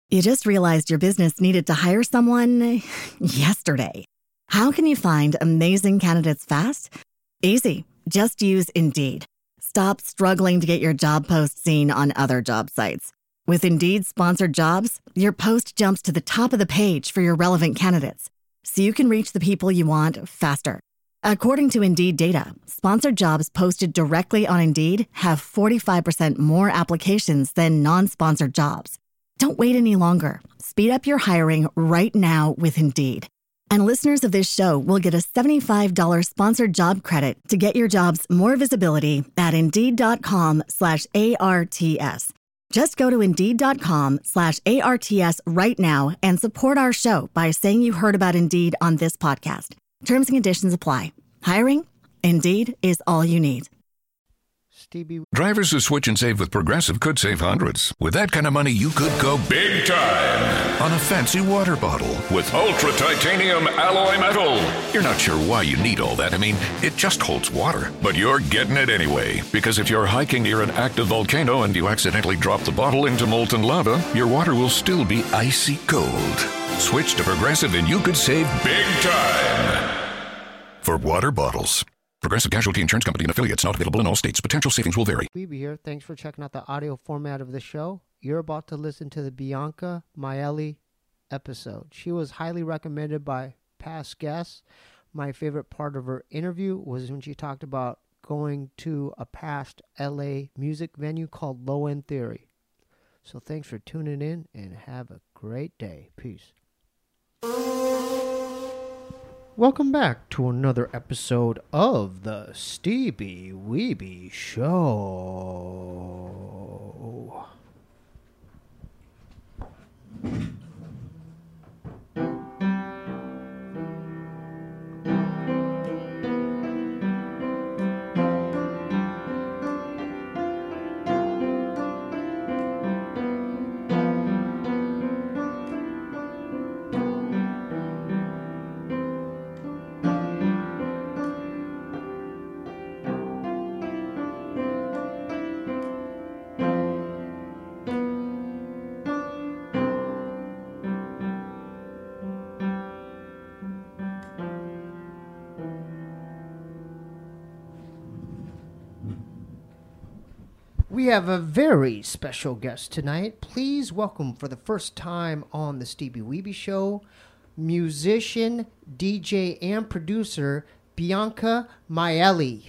You just realized your business needed to hire someone yesterday. How can you find amazing candidates fast? Easy. Just use Indeed. Stop struggling to get your job post seen on other job sites. With Indeed sponsored jobs, your post jumps to the top of the page for your relevant candidates, so you can reach the people you want faster. According to Indeed data, sponsored jobs posted directly on Indeed have 45% more applications than non-sponsored jobs. Don't wait any longer. Speed up your hiring right now with Indeed. And listeners of this show will get a $75 sponsored job credit to get your jobs more visibility at Indeed.com/ARTS. Just go to Indeed.com/ARTS right now and support our show by saying you heard about Indeed on this podcast. Terms and conditions apply. Hiring? Indeed is all you need. Stevie. Drivers who switch and save with Progressive could save hundreds. With that kind of money, you could go big time on a fancy water bottle with ultra titanium alloy metal. You're not sure why you need all that. I mean, it just holds water. But you're getting it anyway. Because if you're hiking near an active volcano and you accidentally drop the bottle into molten lava, your water will still be icy cold. Switch to Progressive and you could save big time. For water bottles. Progressive Casualty Insurance Company and affiliates, not available in all states. Potential savings will vary. Weeby here. Thanks for checking out the audio format of the show. You're about to listen to the Bianca Miele episode. She was highly recommended by past guests. My favorite part of her interview was when she talked about going to a past LA music venue called Low End Theory. So thanks for tuning in and have a great day. Peace. Welcome back to another episode of the Stevie Weeby Show. We have a very special guest tonight. Please welcome for the first time on the Stevie Weeby Show, musician, DJ, and producer, Bianca Miele.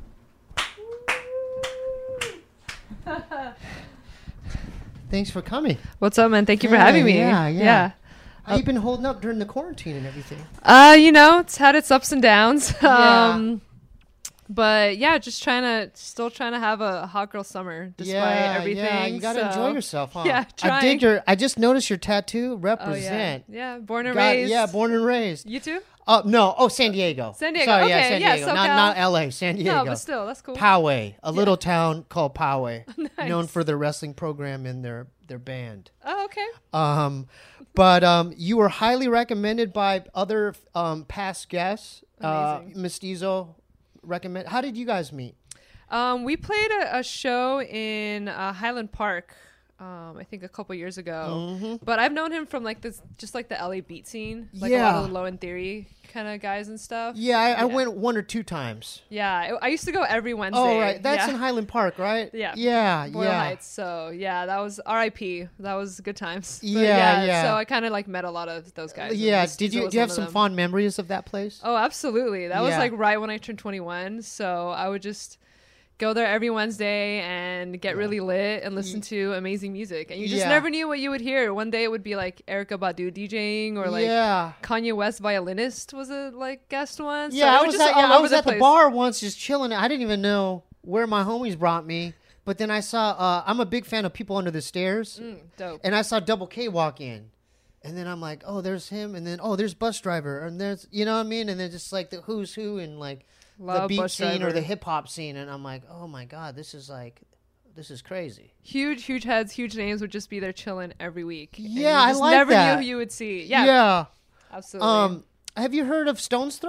Thanks for coming. What's up, man? Thank you for having me. Yeah. How you been holding up during the quarantine and everything? It's had its ups and downs. Yeah. But yeah, still trying to have a hot girl summer despite everything. Yeah, you gotta enjoy yourself, huh? Yeah, trying. I just noticed your tattoo. Represent. Oh, yeah, born and raised. Yeah, born and raised. You too? No. Oh, San Diego. San Diego. Sorry, okay, San Diego. SoCal. Not LA. San Diego. No, but still, that's cool. Poway, a little town called Poway, Nice. known for their wrestling program and their band. Oh, okay. But you were highly recommended by other past guests. Amazing. Mestizo recommend. How did you guys meet? We played a show in Highland Park. I think a couple years ago, but I've known him from just like the LA beat scene, a lot of the Low End Theory kind of guys and stuff. Yeah, I went 1 or 2 times. Yeah, I used to go every Wednesday. Oh, right, that's in Highland Park, right? Yeah, Boyle Heights. So yeah, that was R.I.P. That was good times. But yeah. So I kind of met a lot of those guys. Yeah, do you have some fond memories of that place? Oh, absolutely. That was right when I turned 21. So I would just go there every Wednesday and get really lit and listen to amazing music. And you just never knew what you would hear. One day it would be like Erykah Badu DJing or Kanye West violinist was a guest one. So I was at the bar once just chilling. I didn't even know where my homies brought me. But then I saw, I'm a big fan of People Under the Stairs. Dope. And I saw Double K walk in. And then I'm like, oh, there's him. And then, oh, there's Bus Driver. And there's, you know what I mean? And then just like the who's who and the beat scene or the hip hop scene, and I'm like, oh my god, this is crazy. Huge heads, huge names would just be there chilling every week. Yeah, I like never that. Never knew who you would see. Yeah, yeah, absolutely. Have you heard of Stone's Throw?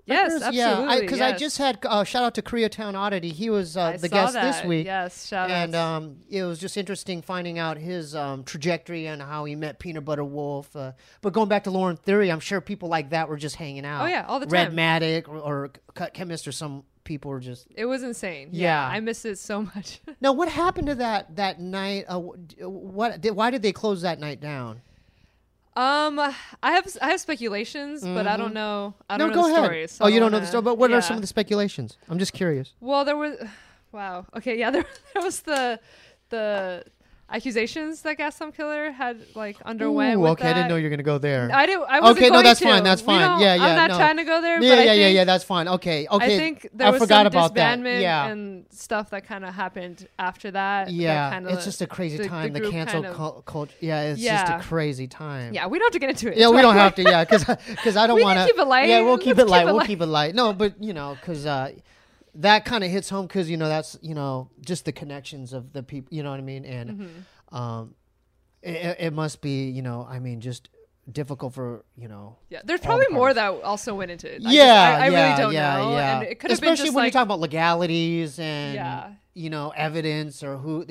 Yes, absolutely. Because I just had shout out to Koreatown Oddity. He was the guest this week. Yes, shout out. And it was just interesting finding out his trajectory and how he met Peanut Butter Wolf. But going back to Lauren Theory, I'm sure people like that were just hanging out. Oh yeah, all the time. Redmatic or Cut Chemist or some people were just. It was insane. Yeah, I miss it so much. Now, what happened to that night? Why did they close that night down? I have speculations, but I don't know. I don't know go the ahead. story. So you don't know the story, but what are some of the speculations? I'm just curious. Well, there was. Wow. Okay. Yeah. There was the accusations that Gas Thumb Killer had like underwent. Ooh, okay, I didn't know you were gonna go there. I wasn't okay, no, going that's to. fine. That's fine. Yeah, I'm not no. trying to go there. Yeah, yeah. That's fine. Okay. I think there was forgot some about disbandment that. and stuff that kind of happened after that. Yeah, that kinda, it's just a crazy time. The cancel culture. Yeah, it's just a crazy time. Yeah, we don't have to get into it. Yeah, we don't have to. Yeah, because I don't want to keep it light. Yeah, we'll keep it light. We'll keep it light. No, but because that kind of hits home because that's just the connections of the people. You know what I mean? And it must be just difficult for Yeah, there's probably more that also went into it. I really don't know. Yeah. And it could have been especially just when like, you talk about legalities and evidence or who's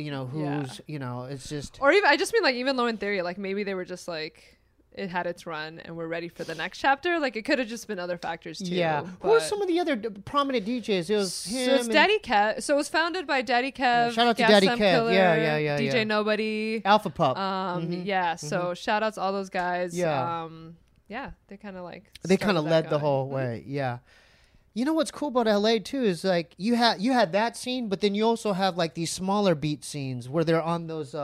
it's just. Or even I just mean like even Low in Theory, like maybe they were just like it had its run and we're ready for the next chapter. Like it could have just been other factors too. Yeah. Who are some of the other prominent DJs? It was him. So it's Daddy Kev. So it was founded by Daddy Kev. Yeah, shout out to Gas Daddy Thumb Kev. Killer, Yeah. DJ Nobody. Alpha Pup. Yeah. So shout out to all those guys. Yeah. They kind of like. They kind of led the going. whole way. Yeah. You know what's cool about LA too is like you had that scene, but then you also have like these smaller beat scenes where they're on those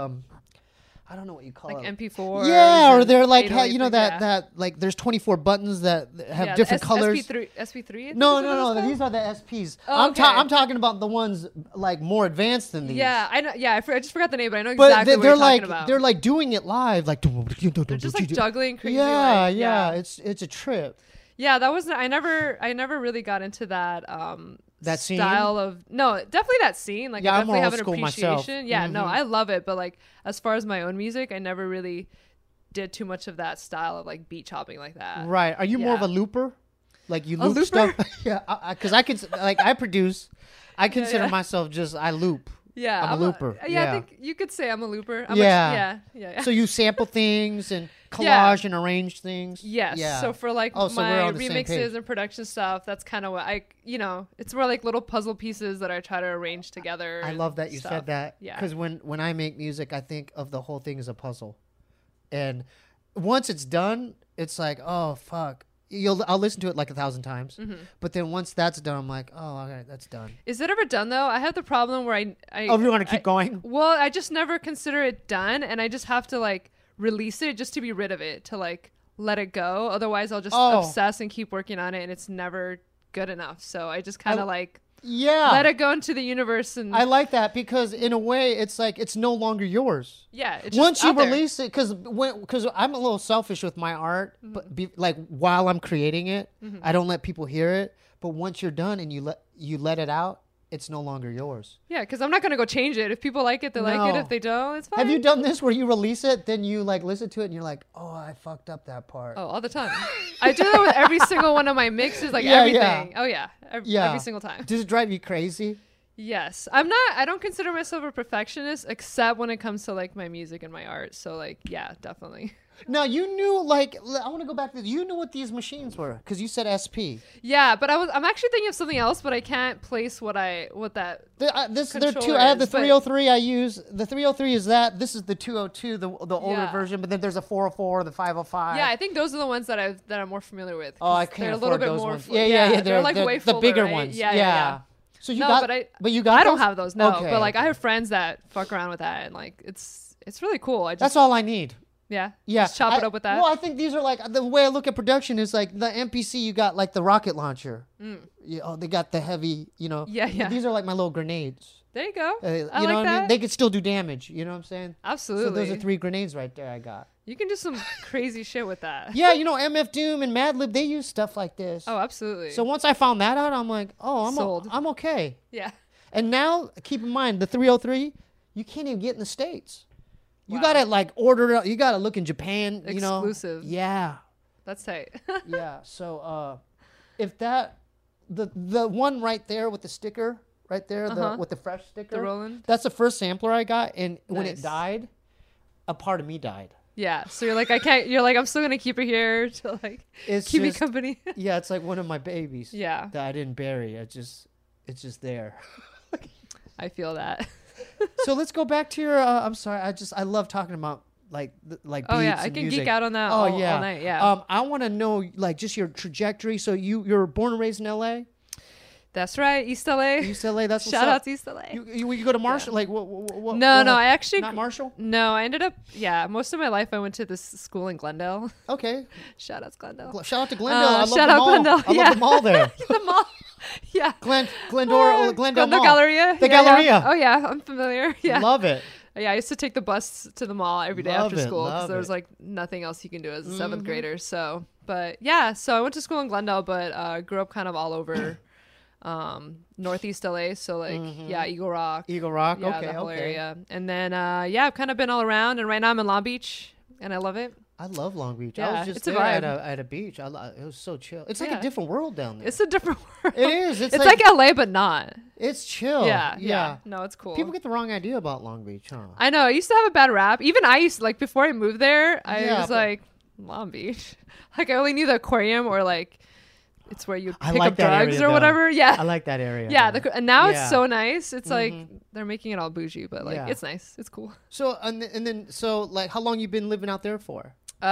I don't know what you call like it. MP4. Yeah, or they're like that like there's 24 buttons that have different colors. SP3. No. These are the SPs. Oh, I'm talking about the ones like more advanced than these. Yeah, I know. Yeah, I just forgot the name, but I know exactly what you're talking about. They're like doing it live, like they're just like juggling crazy. Yeah. It's a trip. Yeah, that was. I never really got into that. That scene? Style of definitely that scene. Like, I definitely have an appreciation. Myself. Yeah, no, I love it. But like, as far as my own music, I never really did too much of that style of like beat chopping like that. Right? Are you more of a looper? Like you loop stuff? Yeah, because I could I produce. I consider myself I loop. Yeah, I'm a looper. I think you could say I'm a looper. Yeah. Yeah. So you sample things and collage and arrange things. Yes. Yeah. So for like my remixes and production stuff, that's kind of what it's more like little puzzle pieces that I try to arrange together. I love that you said that. Yeah. Because when I make music, I think of the whole thing as a puzzle, and once it's done, it's like, oh fuck. I'll listen to it like 1,000 times, but then once that's done, I'm like, oh, okay, that's done. Is it ever done though? I have the problem where you want to keep going? Well, I just never consider it done, and I just have to like release it just to be rid of it, to like let it go. Otherwise, I'll just obsess and keep working on it, and it's never good enough. So I just kind of let it go into the universe. And I like that because in a way, it's like it's no longer yours. Yeah. It's once you there. release it, because I'm a little selfish with my art, but while I'm creating it, I don't let people hear it. But once you're done and you let it out, it's no longer yours. Yeah, because I'm not gonna go change it. If people like it, they like it. If they don't, it's fine. Have you done this where you release it, then you like listen to it and you're like, oh, I fucked up that part? Oh, all the time. I do that with every single one of my mixes, like everything. Yeah. Oh yeah, every single time. Does it drive you crazy? Yes, I don't consider myself a perfectionist, except when it comes to like my music and my art. So like, yeah, definitely. Now you knew I want to go back to you knew what these machines were because you said SP. Yeah, but I'm actually thinking of something else, but I can't place what that. They're two. I have the 303 I use. The 303 is that. This is the 202, the older version. But then there's a 404, the 505. Yeah, I think those are the ones that I'm more familiar with. Oh, I can't They're a afford little bit those more. ones. Yeah. They're like way fuller, the bigger right? ones. Yeah. So you got. But you got. I don't have those. No, okay, but like I have friends that fuck around with that, and like it's really cool. That's all I need. Yeah. Just chop it up with that. Well, I think these are like the way I look at production is like the MPC. You got like the rocket launcher. They got the heavy. Yeah. These are like my little grenades. There you go. I like know what that. I mean? They could still do damage. You know what I'm saying? Absolutely. So those are 3 grenades right there. I got. You can do some crazy shit with that. Yeah, MF Doom and Madlib, they use stuff like this. Oh, absolutely. So once I found that out, I'm like, I'm okay. Yeah. And now, keep in mind, the 303, you can't even get in the States. You gotta like order it. You gotta look in Japan. Exclusive. Yeah. That's tight. Yeah. So, if that the one right there with the sticker right there, with the fresh sticker, The Roland. that's the first sampler I got, and when it Nice. died, a part of me died. Yeah. So you're like, I can't. You're like, I'm still gonna keep her here to like It's keep me just, company. yeah, it's like one of my babies. Yeah. That I didn't bury. It's just there. I feel that. So let's go back to your. I'm sorry. I love talking about like beats Oh yeah, I and can music. geek out on that Oh all yeah. night. Yeah. I want to know like just your trajectory. So you're born and raised in L.A. That's right. East LA. East LA. That's what's Shout up. out to East LA. You go to Marshall? Like what? No, I actually not Marshall. No, I ended up. Yeah, most of my life I went to this school in Glendale. Okay. Shout out to Glendale. Shout out to Glendale. I love shout the out mall. Glendale, I love the mall there. The mall. Yeah. Glendale Mall. Galleria. The Yeah. Galleria. Oh yeah, I'm familiar. Yeah. Love it. Yeah, I used to take the bus to the mall every day Love after it, school love because there was it. like nothing else you can do as a seventh grader. So, but yeah, so I went to school in Glendale, but grew up kind of all over Northeast LA. So like, yeah, Eagle Rock. Eagle Rock. Yeah, Okay. the whole Okay. area. And then, yeah, I've kind of been all around. And right now I'm in Long Beach and I love it. I love Long Beach. I Yeah, was just it's a there at vibe. a beach. It was so chill. It's like Yeah. a different world down there. It's a different world. It is. It's like LA, but not. it's chill. Yeah. No, it's cool. People get the wrong idea about Long Beach, huh? I know. I used to have a bad rap. Even I used to, like, before I moved there, I Yeah, was but- like, Long Beach. Like, I only knew the aquarium or, like, it's where you I pick like up that drugs area, or though. whatever. Yeah. I like that area. Yeah. though. And now Yeah. it's so nice. It's like, they're making it all bougie, but, like, Yeah. it's nice. It's cool. So and then like how long you been living out there for?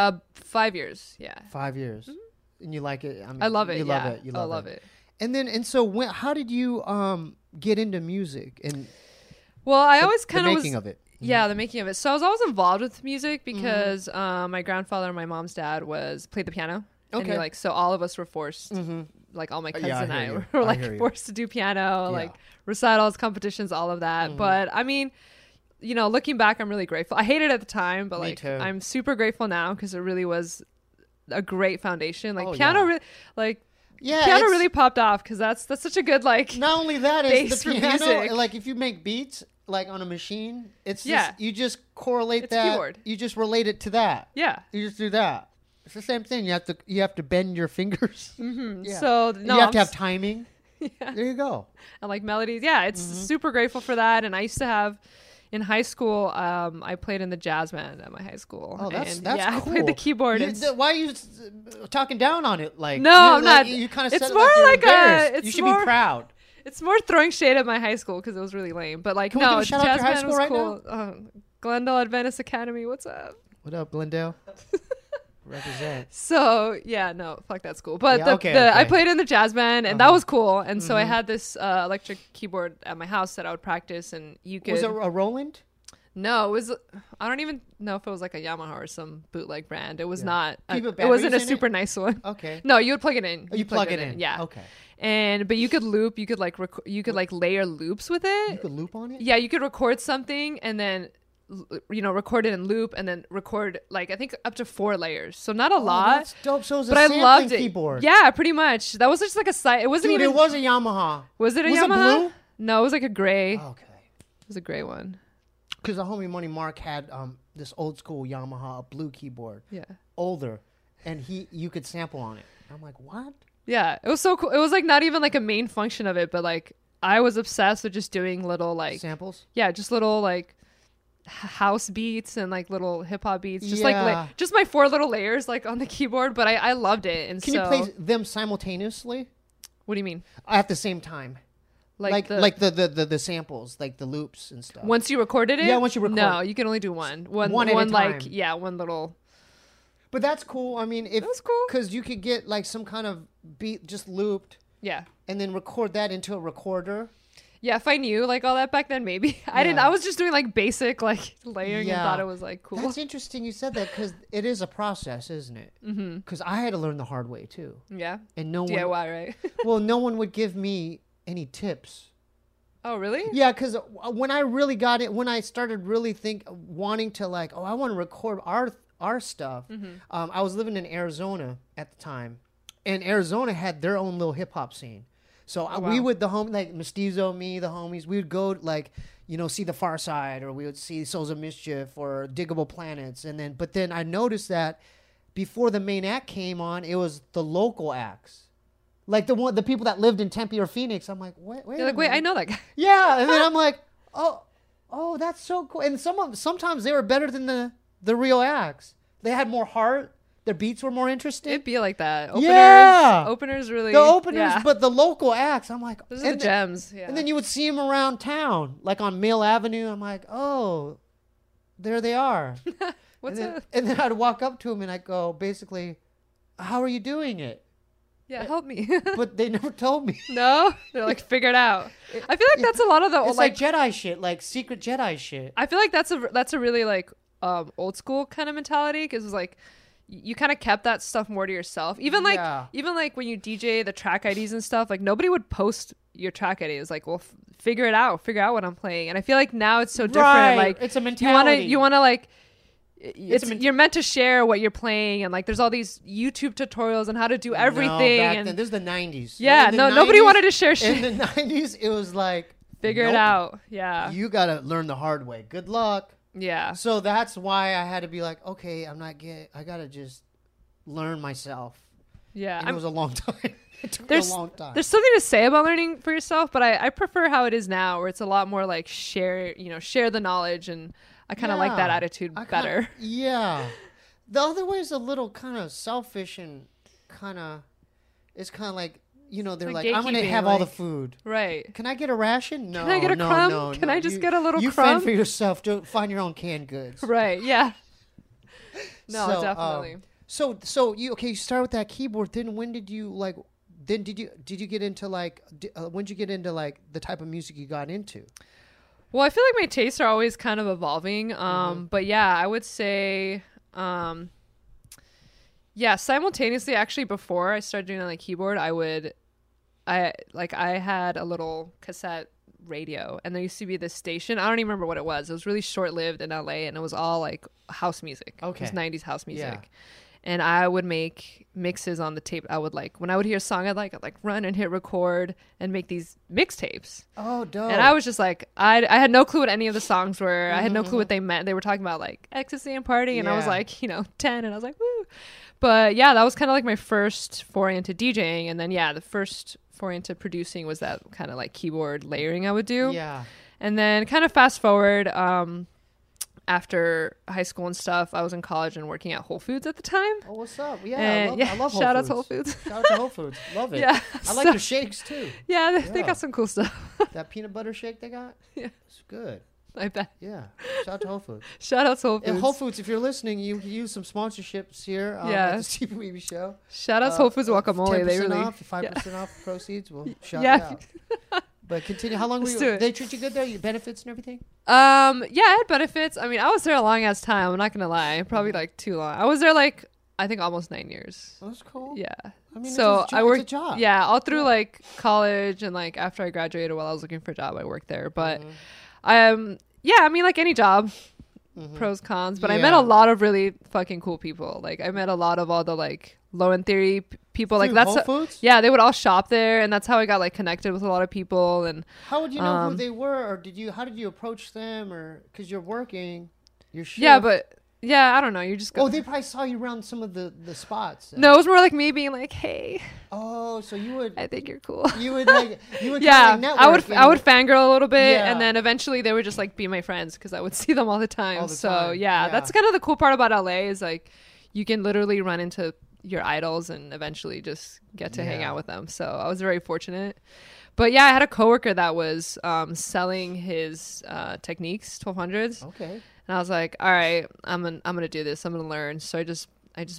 5 years. Yeah. 5 years. And you like it? I mean, I love it. You yeah. love it. You I love love it. And then so how did you get into music and Well, I always the kind of making of it? Yeah, the making of it. So I was always involved with music because my grandfather and my mom's dad played the piano. Okay. And so all of us were forced, like all my cousins Yeah, I and hear I you. were I like hear you. forced to do piano, Yeah. like recitals, competitions, all of that. But I mean, looking back, I'm really grateful. I hated it at the time, but Me like too. I'm super grateful now because it really was a great foundation. Like Oh, piano, yeah. really, like Yeah, piano it's- really popped off because that's such a good like. Not only that is Bass the for piano. music. Like if you make beats like on a machine, it's Yeah. just, you just correlate It's that. keyboard. You just relate it to that. Yeah. You just do that. It's the same thing. You have to bend your fingers. Yeah. So no, you have I'm to have s- timing. Yeah. There you go. and like melodies. Yeah, it's super grateful for that. And I used to have in high school, I played in the jazz band at my high school. Oh, that's and, cool. yeah, I played the keyboard. You- and why are you talking down on it? Like No, you're I'm like- not. You kind of It's said it more you're like a- embarrassed. You it's should more- be proud. it's more throwing shade at my high school because it was really lame. But like, Can we no, give a shout out to jazz your high band school was right cool. Glendale Adventist Academy. What's up? What up, Glendale? Represent. So yeah, no, fuck that school. But Yeah, okay, I okay. played in the jazz band, and that was cool. And so I had this electric keyboard at my house that I would practice, and you could. Was it a Roland? No, it was. I don't even know if it was like a Yamaha or some bootleg brand. It was not. Do you put It wasn't a batteries in it? super nice one. Okay. No, you would plug it in. You plug it in. Yeah. Okay. But you could loop. You could like layer loops with it. You could loop on it? Yeah, you could record something and then record it in loop and then record like I think up to 4 layers. So not a Oh, lot. that's dope. So it was a But I sampling loved it. keyboard. Yeah, pretty much. That was just like a site. It wasn't Dude, even. it was a Yamaha. Was it a was it Yamaha? blue? No, it was like a gray. Okay. It was a gray one. Because the homie Money Mark had this old school Yamaha, a blue keyboard, Yeah. older, and you could sample on it. I'm like, what? Yeah, it was so cool. It was like not even like a main function of it, but like I was obsessed with just doing little like Samples? yeah, just little like house beats and like little hip hop beats, just Yeah. like just my 4 little layers like on the keyboard. But I loved it. And Can so you play them simultaneously what do you mean? at the same time? Like the samples, like the loops and stuff. Once you recorded it? Yeah, once you record. No, you can only do one. One at a like time. yeah, one little. But that's cool. I mean, if That's cool. because you could get like some kind of beat just looped Yeah. and then record that into a recorder. Yeah, if I knew like all that back then, maybe I didn't. Yeah. I was just doing like basic like layering and Yeah. thought it was like cool. That's interesting you said that because it is a process, isn't it? Because I had to learn the hard way too, Yeah. and no one. DIY, right? Well, no one would give me any tips. Oh, really? Yeah, because when I really got it, when I started really wanting to like, oh, I want to record our stuff. I was living in Arizona at the time, and Arizona had their own little hip hop scene. So we would like Mestizo, me, the homies, we would go like, see the Far Side, or we would see Souls of Mischief or Diggable Planets, but then I noticed that before the main act came on, it was the local acts. Like the people that lived in Tempe or Phoenix. I'm like, wait. You're like, wait, I know that guy. Yeah, and then I'm like, oh, that's so cool. And sometimes they were better than the real acts. They had more heart. Their beats were more interesting. It'd be like that. Openers really. The openers, but the local acts, I'm like, those are the gems. Yeah. And then you would see them around town, like on Mill Avenue. I'm like, oh, there they are. And then I'd walk up to them and I'd go, basically, how are you doing it? Yeah, help me. But they never told me. No, they're like, figure it out. I feel like that's a lot of the it's like Jedi shit, like secret Jedi shit. I feel like that's a really like old school kind of mentality, because it's like you kind of kept that stuff more to yourself. Even like when you DJ the track IDs and stuff, like nobody would post your track ID. It's like, well, figure out what I'm playing. And I feel like now it's so different. Right. Like it's a mentality. You want to like. You're meant to share what you're playing, and like there's all these YouTube tutorials on how to do everything. No, back then, this is the 90s. Yeah, nobody wanted to share shit. In the 90s, it was like figure it out. Yeah, you gotta learn the hard way. Good luck. Yeah. So that's why I had to be like, okay, I gotta just learn myself. Yeah, and it was a long time. It took me a long time. There's something to say about learning for yourself, but I prefer how it is now, where it's a lot more like share the knowledge, and I kind of like that attitude better. Yeah. The other way is a little kind of selfish, and it's kind of like, they're like, I'm going to have all the food. Right. Can I get a ration? No. Can I get a crumb? No, Can I just get a little crumb? You fend for yourself. Find your own canned goods. Right. Yeah. No, definitely. So you start with that keyboard. Then when did you did you get into when did you get into like the type of music you got into? Well, I feel like my tastes are always kind of evolving. But yeah, I would say, simultaneously, actually, before I started doing on the keyboard, I had a little cassette radio, and there used to be this station. I don't even remember what it was. It was really short-lived in LA, and it was all like house music. Okay. It was 90s house music. Yeah. And I would make mixes on the tape. I would when I would hear a song I'd run and hit record and make these mixtapes. Oh, dope. And I was just like, I had no clue what any of the songs were. I had no clue what they meant. They were talking about like ecstasy and party, and I was like, 10, and I was like, woo. But yeah, that was kind of like my first foray into DJing. And then the first foray into producing was that kind of like keyboard layering I would do. Yeah. And then kind of fast forward, after high school and stuff, I was in college and working at Whole Foods at the time. Oh, what's up? Yeah, I love Whole Foods. Shout out to Whole Foods. Shout out to Whole Foods. Love it. Yeah. I like their shakes too. Yeah, they got some cool stuff. That peanut butter shake they got? Yeah. It's good. I bet. Yeah. Shout out to Whole Foods. Shout out to Whole Foods. And Whole Foods, if you're listening, you can use some sponsorships here at the Stevie Weeby Show. Shout out to Whole Foods Guacamole. 10% they really off, 5% off proceeds. We'll shout it out. But continue. How long were you? They treat you good there? You benefits and everything? I had benefits. I mean, I was there a long ass time. I'm not gonna lie. Probably too long. I was there I think almost 9 years. Oh, that's cool. Yeah. I mean, so I worked. It's a job. Yeah, all through college and after I graduated, while I was looking for a job, I worked there. But I mean, like any job, pros, cons. But I met a lot of really fucking cool people. I met a lot of all the Low End Theory people. Through Whole Foods? Yeah, they would all shop there, and that's how I got connected with a lot of people. And how would you know who they were, or how did you approach them, or because you're working, your shift? Yeah, but I don't know. You just go. Oh, they probably saw you around some of the spots. No, it was more like me being like, hey. Oh, so you would. I think you're cool. You would yeah, network. I would fangirl a little bit, and then eventually they would just be my friends because I would see them all the time. Yeah, that's kind of the cool part about LA is you can literally run into your idols and eventually just get to hang out with them. So I was very fortunate. But yeah, I had a coworker that was selling his Technics 1200s. Okay. And I was like, all right, I'm gonna do this. I'm gonna learn. So I just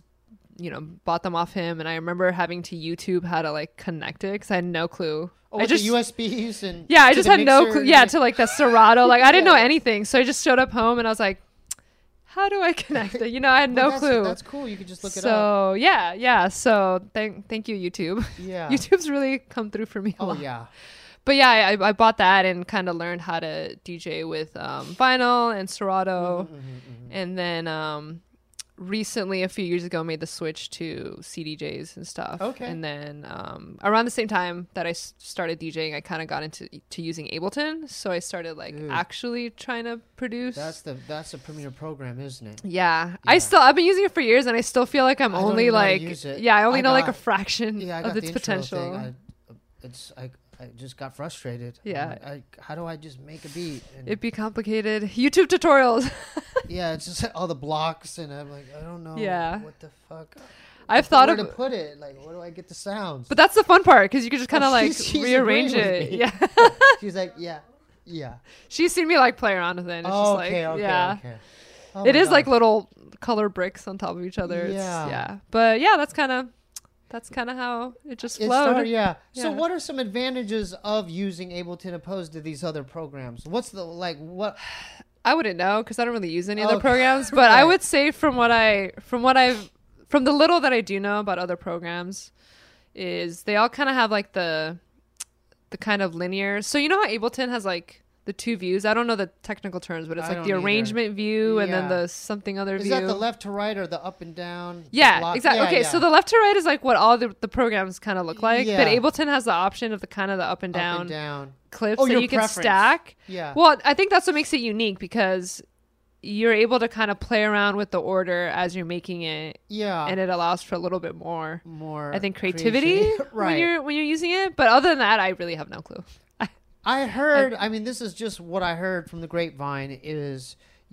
bought them off him. And I remember having to YouTube how to connect it because I had no clue. Oh, the USBs and I just had no clue. Yeah, to the Serato. I didn't know anything. So I just showed up home and I was like, how do I connect it? I had no clue. That's cool. You could just look it up. So yeah. So thank you, YouTube. Yeah. YouTube's really come through for me a lot. Yeah. But yeah, I bought that and kind of learned how to DJ with vinyl and Serato. And then recently, a few years ago, made the switch to CDJs and stuff. Okay. And then around the same time that I started DJing, I kind of got into using Ableton. So I started like actually trying to produce. That's the Premiere program, isn't it? Yeah. I've been using it for years, and I still feel like I'm only like I only know like a fraction of its potential. I just got frustrated. Yeah. How do I just make a beat? And it'd be complicated. YouTube tutorials. yeah, it's just all the blocks, and I'm like, I don't know. Yeah. What the fuck? I've thought where to put it. Like, where do I get the sounds? But that's the fun part, because you can just kind of like rearrange it. Yeah. She's like, yeah. She's seen me like play around with it. And it's just like, yeah. Okay. Oh it is like little color bricks on top of each other. Yeah. But yeah, that's kind of how it just flowed. Yeah. So what are some advantages of using Ableton opposed to these other programs? What's the what? I wouldn't know, because I don't really use any other programs. But I would say from the little that I do know about other programs, is they all kind of have like the kind of linear. So you know how Ableton has like the two views? I don't know the technical terms, but it's like the arrangement view and then the something other view. Is that the left to right or the up and down? Yeah, exactly. Okay, so the left to right is like what all the programs kind of look like. But Ableton has the option of the kind of the up and down clips that you can stack. Yeah. Well, I think that's what makes it unique, because you're able to kind of play around with the order as you're making it. Yeah. And it allows for a little bit more I think, creativity right. when you're using it. But other than that, I really have no clue. I heard. I mean, this is just what I heard from the grapevine. Is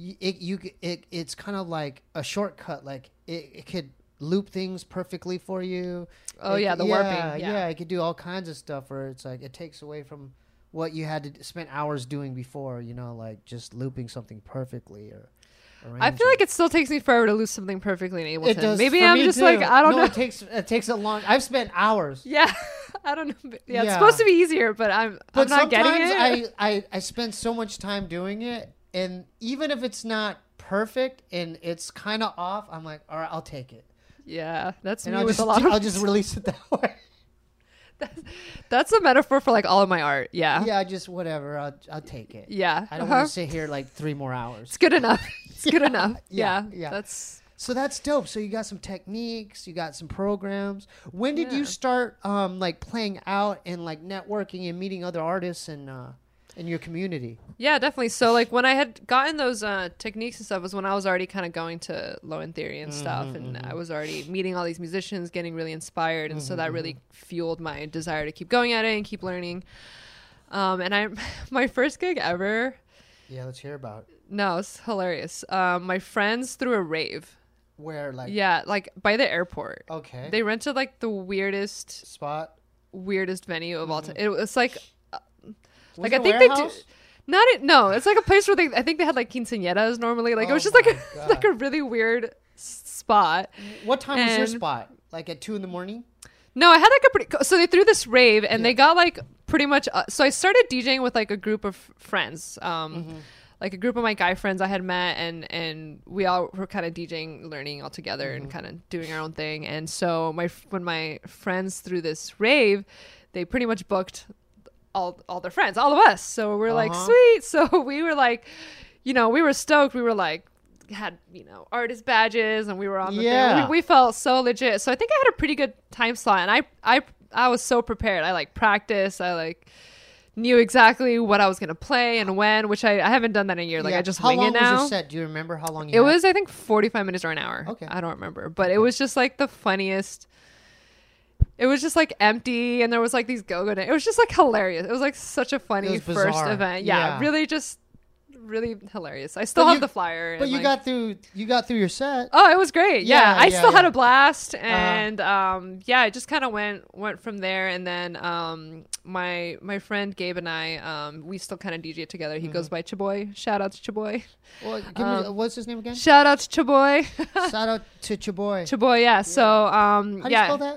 it's kind of like a shortcut. Like it could loop things perfectly for you. Oh, the warping. Yeah, it could do all kinds of stuff where it's like it takes away from what you had to spend hours doing before. You know, like just looping something perfectly or. I feel like it still takes me forever to loop something perfectly in Ableton. It does. Maybe I'm just too. Like, I don't know. It takes a long. I've spent hours. Yeah, I don't know. Yeah, it's supposed to be easier, but I'm not getting it. I spend so much time doing it, and even if it's not perfect and it's kind of off, I'm like, all right, I'll take it. Yeah, that's and me with a lot of. I'll just release it that way. That's a metaphor for like all of my art. Yeah, just whatever. I'll take it. Yeah, I don't want to sit here like 3 more hours. It's good enough. It's good enough. Yeah. That's dope. So you got some techniques, you got some programs. When did you start like playing out and like networking and meeting other artists and in your community? Yeah, definitely. So like when I had gotten those techniques and stuff was when I was already kind of going to Low End Theory and stuff, and I was already meeting all these musicians, getting really inspired, and so that really fueled my desire to keep going at it and keep learning. And my first gig ever. Yeah, let's hear about it. No, it's hilarious. My friends threw a rave. Where, like? Yeah, like by the airport. Okay. They rented like the weirdest venue of all time. It was like, I think warehouse? they do. No, it's like a place where I think they had like quinceañeras normally. Like it was just like a really weird spot. What time was your spot? Like at 2 a.m? No, I had like so they threw this rave and they got like pretty much. So I started DJing with like a group of friends. Like a group of my guy friends I had met, and we all were kind of DJing, learning all together and kind of doing our own thing. And so when my friends threw this rave, they pretty much booked all their friends, all of us. So we're like, sweet. So we were like, we were stoked. We were like, had, artist badges, and we were on the thing. We felt so legit. So I think I had a pretty good time slot, and I was so prepared. I like practiced. I like knew exactly what I was going to play and when, which I haven't done that in a year. Like I just wing it now. How long was your set? Do you remember how long you had? It was, I think, 45 minutes or an hour. Okay. I don't remember. But it was just like the funniest. It was just like empty, and there was like these go-go. It was just like hilarious. It was like such a funny first event. Yeah, really hilarious. I still have the flyer. But you got through your set. Oh, it was great. Yeah, I still had a blast, and it just kind of went from there. And then my friend Gabe and I, we still kind of DJ together. He goes by Chaboy. Shout out to Chaboy. Well, what's his name again? Shout out to Chaboy. Shout out to Chaboy. Chaboy, yeah. So how do you spell that?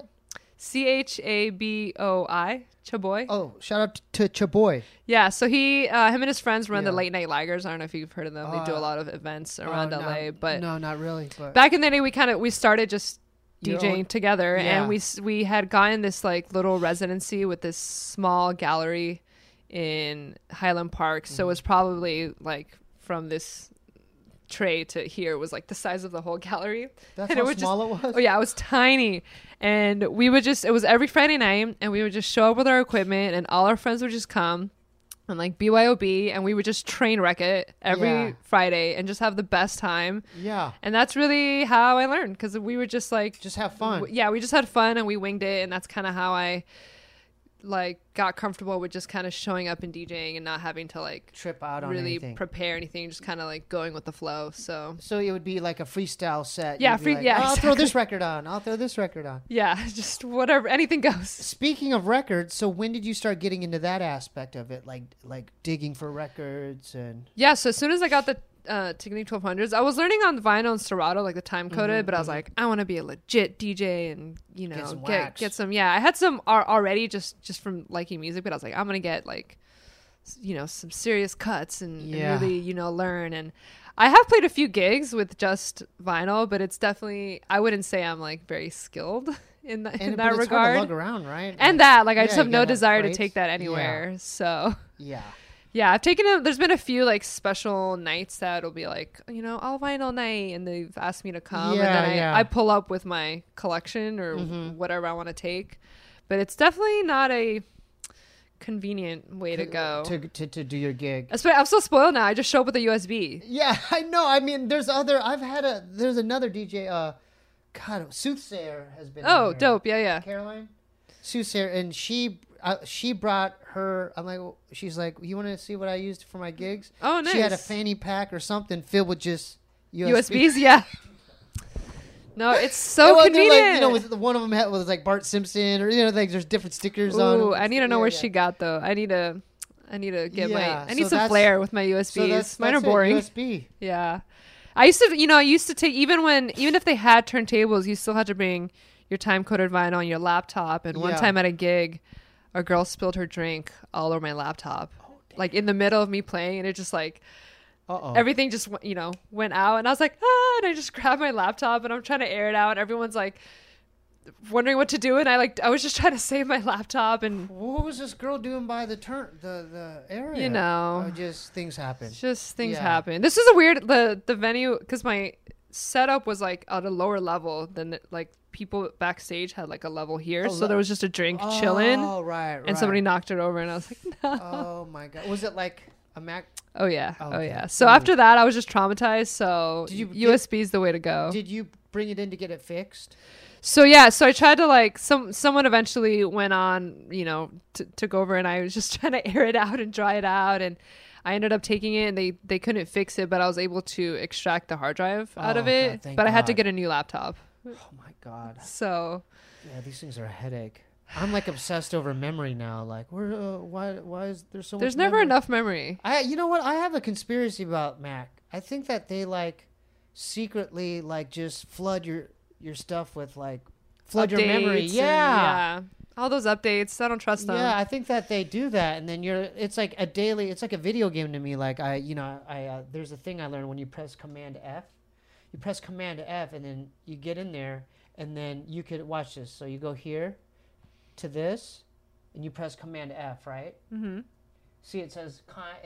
Chaboi. Chaboy. Oh, shout out to Chaboy. Yeah, so him and his friends run the Late Night Lagers. I don't know if you've heard of them. They do a lot of events around LA. But no, not really. But back in the day, we started just DJing together, and we had gotten this like little residency with this small gallery in Highland Park. So it was probably like from this tray to here was like the size of the whole gallery. That's and how small it was? Oh yeah, it was tiny. And we would just, it was every Friday night, and we would just show up with our equipment, and all our friends would just come and like BYOB, and we would just train wreck it every Friday and just have the best time. Yeah. And that's really how I learned, because we would just like just have fun. We just had fun and we winged it, and that's kind of how I like got comfortable with just kind of showing up and DJing and not having to like trip out on really anything. Prepare anything, just kind of like going with the flow. So it would be like a freestyle set. Yeah, I'll throw this record on. I'll throw this record on. Yeah, just whatever, anything goes. Speaking of records, so when did you start getting into that aspect of it, like digging for records and? Yeah, so as soon as I got the Ticketing 1200s, I was learning on vinyl and Serato, like the time coded, but I was like, I want to be a legit DJ and get some. Yeah, I had some already just from liking music, but I was like, I'm gonna get like some serious cuts and really learn. And I have played a few gigs with just vinyl, but it's definitely, I wouldn't say I'm like very skilled in that it's regard. Hard to lug around, right? And that I just have no desire to take that anywhere. Yeah. So yeah, I've taken there's been a few like special nights that will be like, all vinyl night, and they've asked me to come, and then I pull up with my collection or whatever I want to take. But it's definitely not a convenient way to go to do your gig. I'm so spoiled now. I just show up with a USB. Yeah, I know. I mean, there's another DJ, Soothsayer has been. Oh, dope. Yeah. Caroline Soothsayer, and she brought her. She's like, you want to see what I used for my gigs? Oh, nice. She had a fanny pack or something filled with just USBs. Yeah. No, it's so convenient. With one of them was like Bart Simpson, or there's different stickers on. Ooh, I need to know where she got though. I need to get I need some flair with my USBs. Mine are boring. USB. Yeah. I used to take, even if they had turntables, you still had to bring your time coded vinyl on your laptop. And one time at a gig, a girl spilled her drink all over my laptop, like in the middle of me playing, and it just like, everything just went out, and I was like, and I just grabbed my laptop and I'm trying to air it out. And everyone's like wondering what to do, and I was just trying to save my laptop. And what was this girl doing by the area? Just things happen. Happen. This is a weird the venue, because my setup was like at a lower level than like people backstage had like a level here, so there was just a drink chilling. Oh right. And somebody knocked it over, and I was like, no. Oh my god. Was it like a Mac? Oh yeah. Okay. Oh yeah. So after that, I was just traumatized. So USB is the way to go. Did you bring it in to get it fixed? So yeah. So I tried to like someone eventually went on, took over, and I was just trying to air it out and dry it out, and I ended up taking it, and they couldn't fix it, but I was able to extract the hard drive out of it. God, but I had to get a new laptop. Oh my god. So yeah, these things are a headache. I'm like obsessed over memory now. Like, why is there so much? There's never enough memory. You know what? I have a conspiracy about Mac. I think that they like secretly like just flood your stuff with like flood your memory. Yeah. All those updates. I don't trust them. Yeah, I think that they do that, and then it's like a video game to me. Like there's a thing I learned when you press Command F. You press Command F, and then you get in there, and then you could watch this. So you go here to this, and you press Command F, right? Mm-hmm. See, it says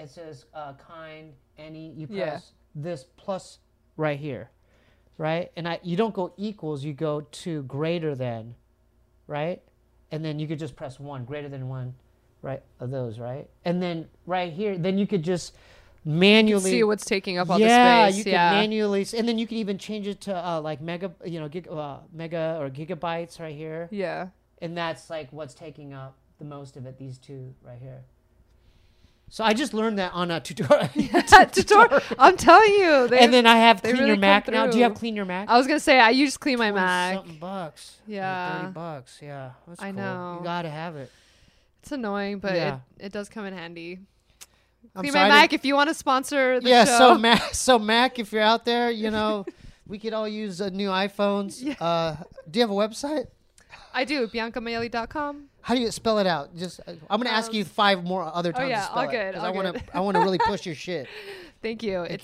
kind, any. You press this plus right here, right? And you don't go equals, you go to greater than, right? And then you could just press 1, greater than 1, right? Of those, right? And then right here, then you could just manually see what's taking up all the space. You can manually, and then you can even change it to like mega, mega or gigabytes right here. Yeah. And that's like what's taking up the most of it, these two right here. So I just learned that on a tutorial. I'm telling you. And then I have Clean Your Mac now. Do you have Clean Your Mac? I was going to say, I just clean my Mac. Something bucks. Yeah. $30. Yeah. That's I cool. know. You got to have it. It's annoying, but it does come in handy. Clean My Mac, if you want to sponsor the show. So Mac, if you're out there, we could all use new iPhones. Yeah. Do you have a website? I do, BiancaMaielli.com. How do you spell it out? I'm going to ask you 5 more other times to spell all good, it. Because I want to really push your shit. Thank you. Okay. It's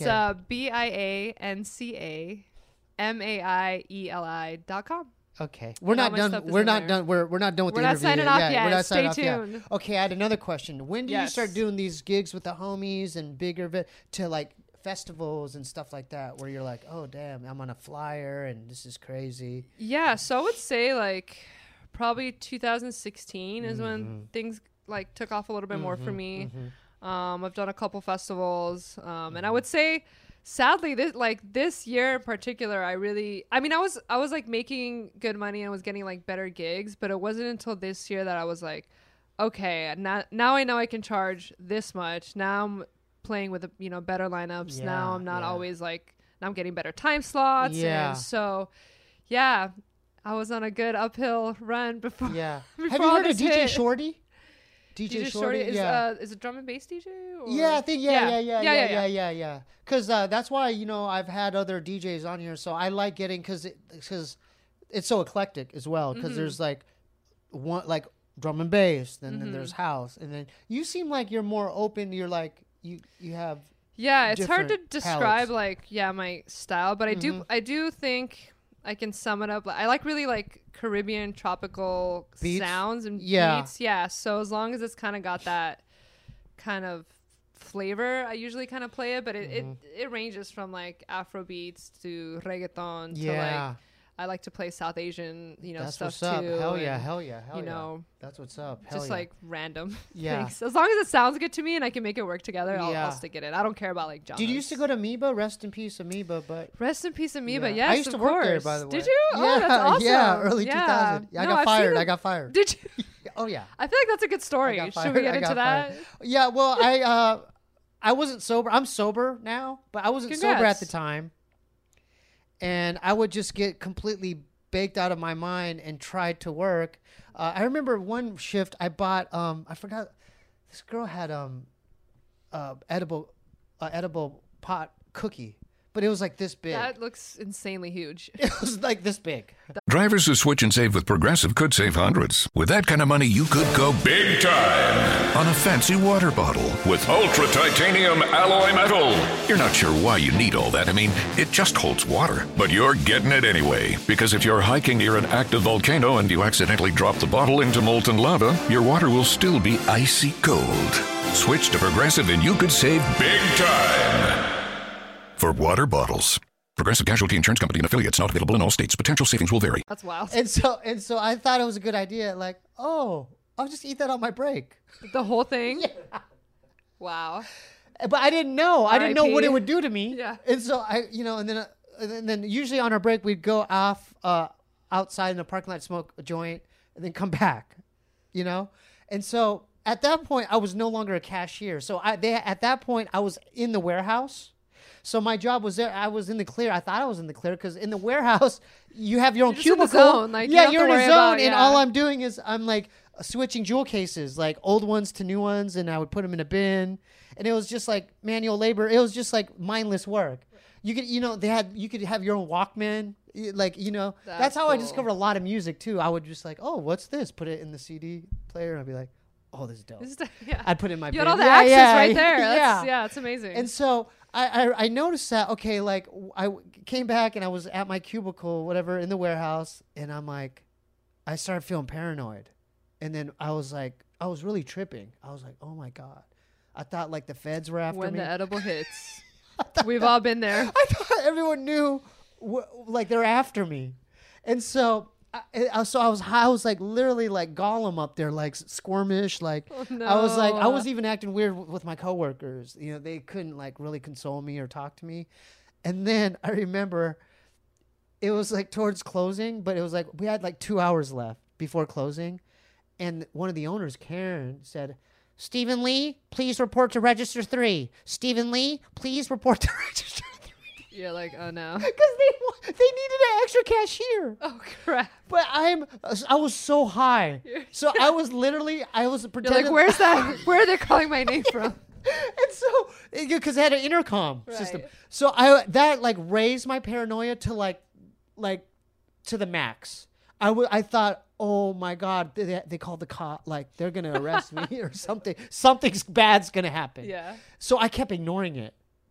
BiancaMaieli.com. Okay. We're not done. We're not done with the interview. We're not signing off yet. We're not Stay tuned. Yet. Okay, I had another question. When did you start doing these gigs with the homies and bigger to like festivals and stuff like that where you're like, oh damn, I'm on a flyer and this is crazy? Yeah, so I would say like probably 2016 is when things like took off a little bit more for me. I've done a couple festivals, and I would say sadly this year in particular, I was like making good money and was getting like better gigs, but it wasn't until this year that I was like, okay, now I know I can charge this much. Now I'm playing with better lineups. Now I'm not always like, now I'm getting better time slots. Yeah. And so yeah, I was on a good uphill run before. Yeah. before Have you all heard of this DJ hit. Shorty? DJ Shorty is is it drum and bass DJ? Or? Yeah, I think yeah. Because that's why I've had other DJs on here, so I like getting because it's so eclectic as well. Because there's like one like drum and bass, then there's house, and then you seem like you're more open. You're like you have it's hard to different describe palettes. my style, but I do think I can sum it up. I like really like Caribbean tropical Beats? sounds and Yeah. beats. Yeah. So as long as it's kind of got that kind of flavor, I usually kind of play it, but it ranges from like Afro beats to reggaeton to like I like to play South Asian, That's stuff what's up. too. Hell yeah, and, hell yeah, hell you yeah. know, That's what's up. Hell just yeah. like random Yeah. things. As long as it sounds good to me and I can make it work together, Yeah. I'll stick it in. I don't care about like genres. Did you used to go to Amoeba? Rest in peace, Amoeba. But Rest in peace, Amoeba. Yeah. Yes, I used to of work course. there, by the way. Did you? Yeah, Oh, that's awesome. yeah, early 2000. I No, got I've fired. seen I got fired. Did you? Oh yeah. I feel like that's a good story. I got Should we fired. get I into got that? fired. Yeah. Well, I wasn't sober. I'm sober now, but I wasn't sober at Congrats. the time. And I would just get completely baked out of my mind and tried to work. I remember one shift I bought. I forgot. This girl had edible pot cookie, but it was like this big. That looks insanely huge. It was like this big. Drivers who switch and save with Progressive could save hundreds. With that kind of money, you could go big time on a fancy water bottle with ultra titanium alloy metal. You're not sure why you need all that. I mean, it just holds water, but you're getting it anyway. Because if you're hiking near an active volcano and you accidentally drop the bottle into molten lava, your water will still be icy cold. Switch to Progressive and you could save big time. For water bottles. Progressive Casualty Insurance Company and affiliates, not available in all states. Potential savings will vary. That's wild. And so I thought it was a good idea. Like, oh, I'll just eat that on my break. The whole thing? Yeah. Wow. But I didn't know. I didn't know what it would do to me. Yeah. And so and then usually on our break we'd go off outside in the parking lot, smoke a joint, and then come back. And so at that point I was no longer a cashier. So at that point I was in the warehouse. So my job was there. I was in the clear. I thought I was in the clear because in the warehouse you have your own You're just in the cubicle. zone. Like, you don't have you're to in a worry zone, about- and yeah. all I'm doing is I'm like switching jewel cases, like old ones to new ones, and I would put them in a bin. And it was just like manual labor. It was just like mindless work. You could, you could have your own Walkman. That's how I cool. discovered a lot of music too. I would just like, oh, what's this? Put it in the CD player, and I'd be like, oh, this is dope. Yeah. I'd put it in my You bin. had all the Yeah, access yeah, right there. yeah. Yeah, it's amazing. And so I noticed that, okay, like I came back and I was at my cubicle, whatever, in the warehouse, and I'm like, I started feeling paranoid. And then I was really tripping. I was like, oh my God. I thought like the feds were after when me. the edible hits, we've all been there. I thought everyone knew, like they're after me. And so I was like literally like Gollum up there, like squirmish, like I was even acting weird with my coworkers. They couldn't like really console me or talk to me. And then I remember it was like towards closing, but it was like we had like 2 hours left before closing, and one of the owners, Karen, said, "Stephen Lee, please report to Register 3. Stephen Lee, please report to Register 3." You're like, oh no. Because they needed an extra cashier. Oh crap. But I was so high. So I was You're pretending. like, where's that? Where are they calling my name from? And so, because they had an intercom system. Right. So that like raised my paranoia to like to the max. I thought, oh my God, they called the cop. Like they're going to arrest me or something. Something's bad's going to happen. Yeah. So I kept ignoring it.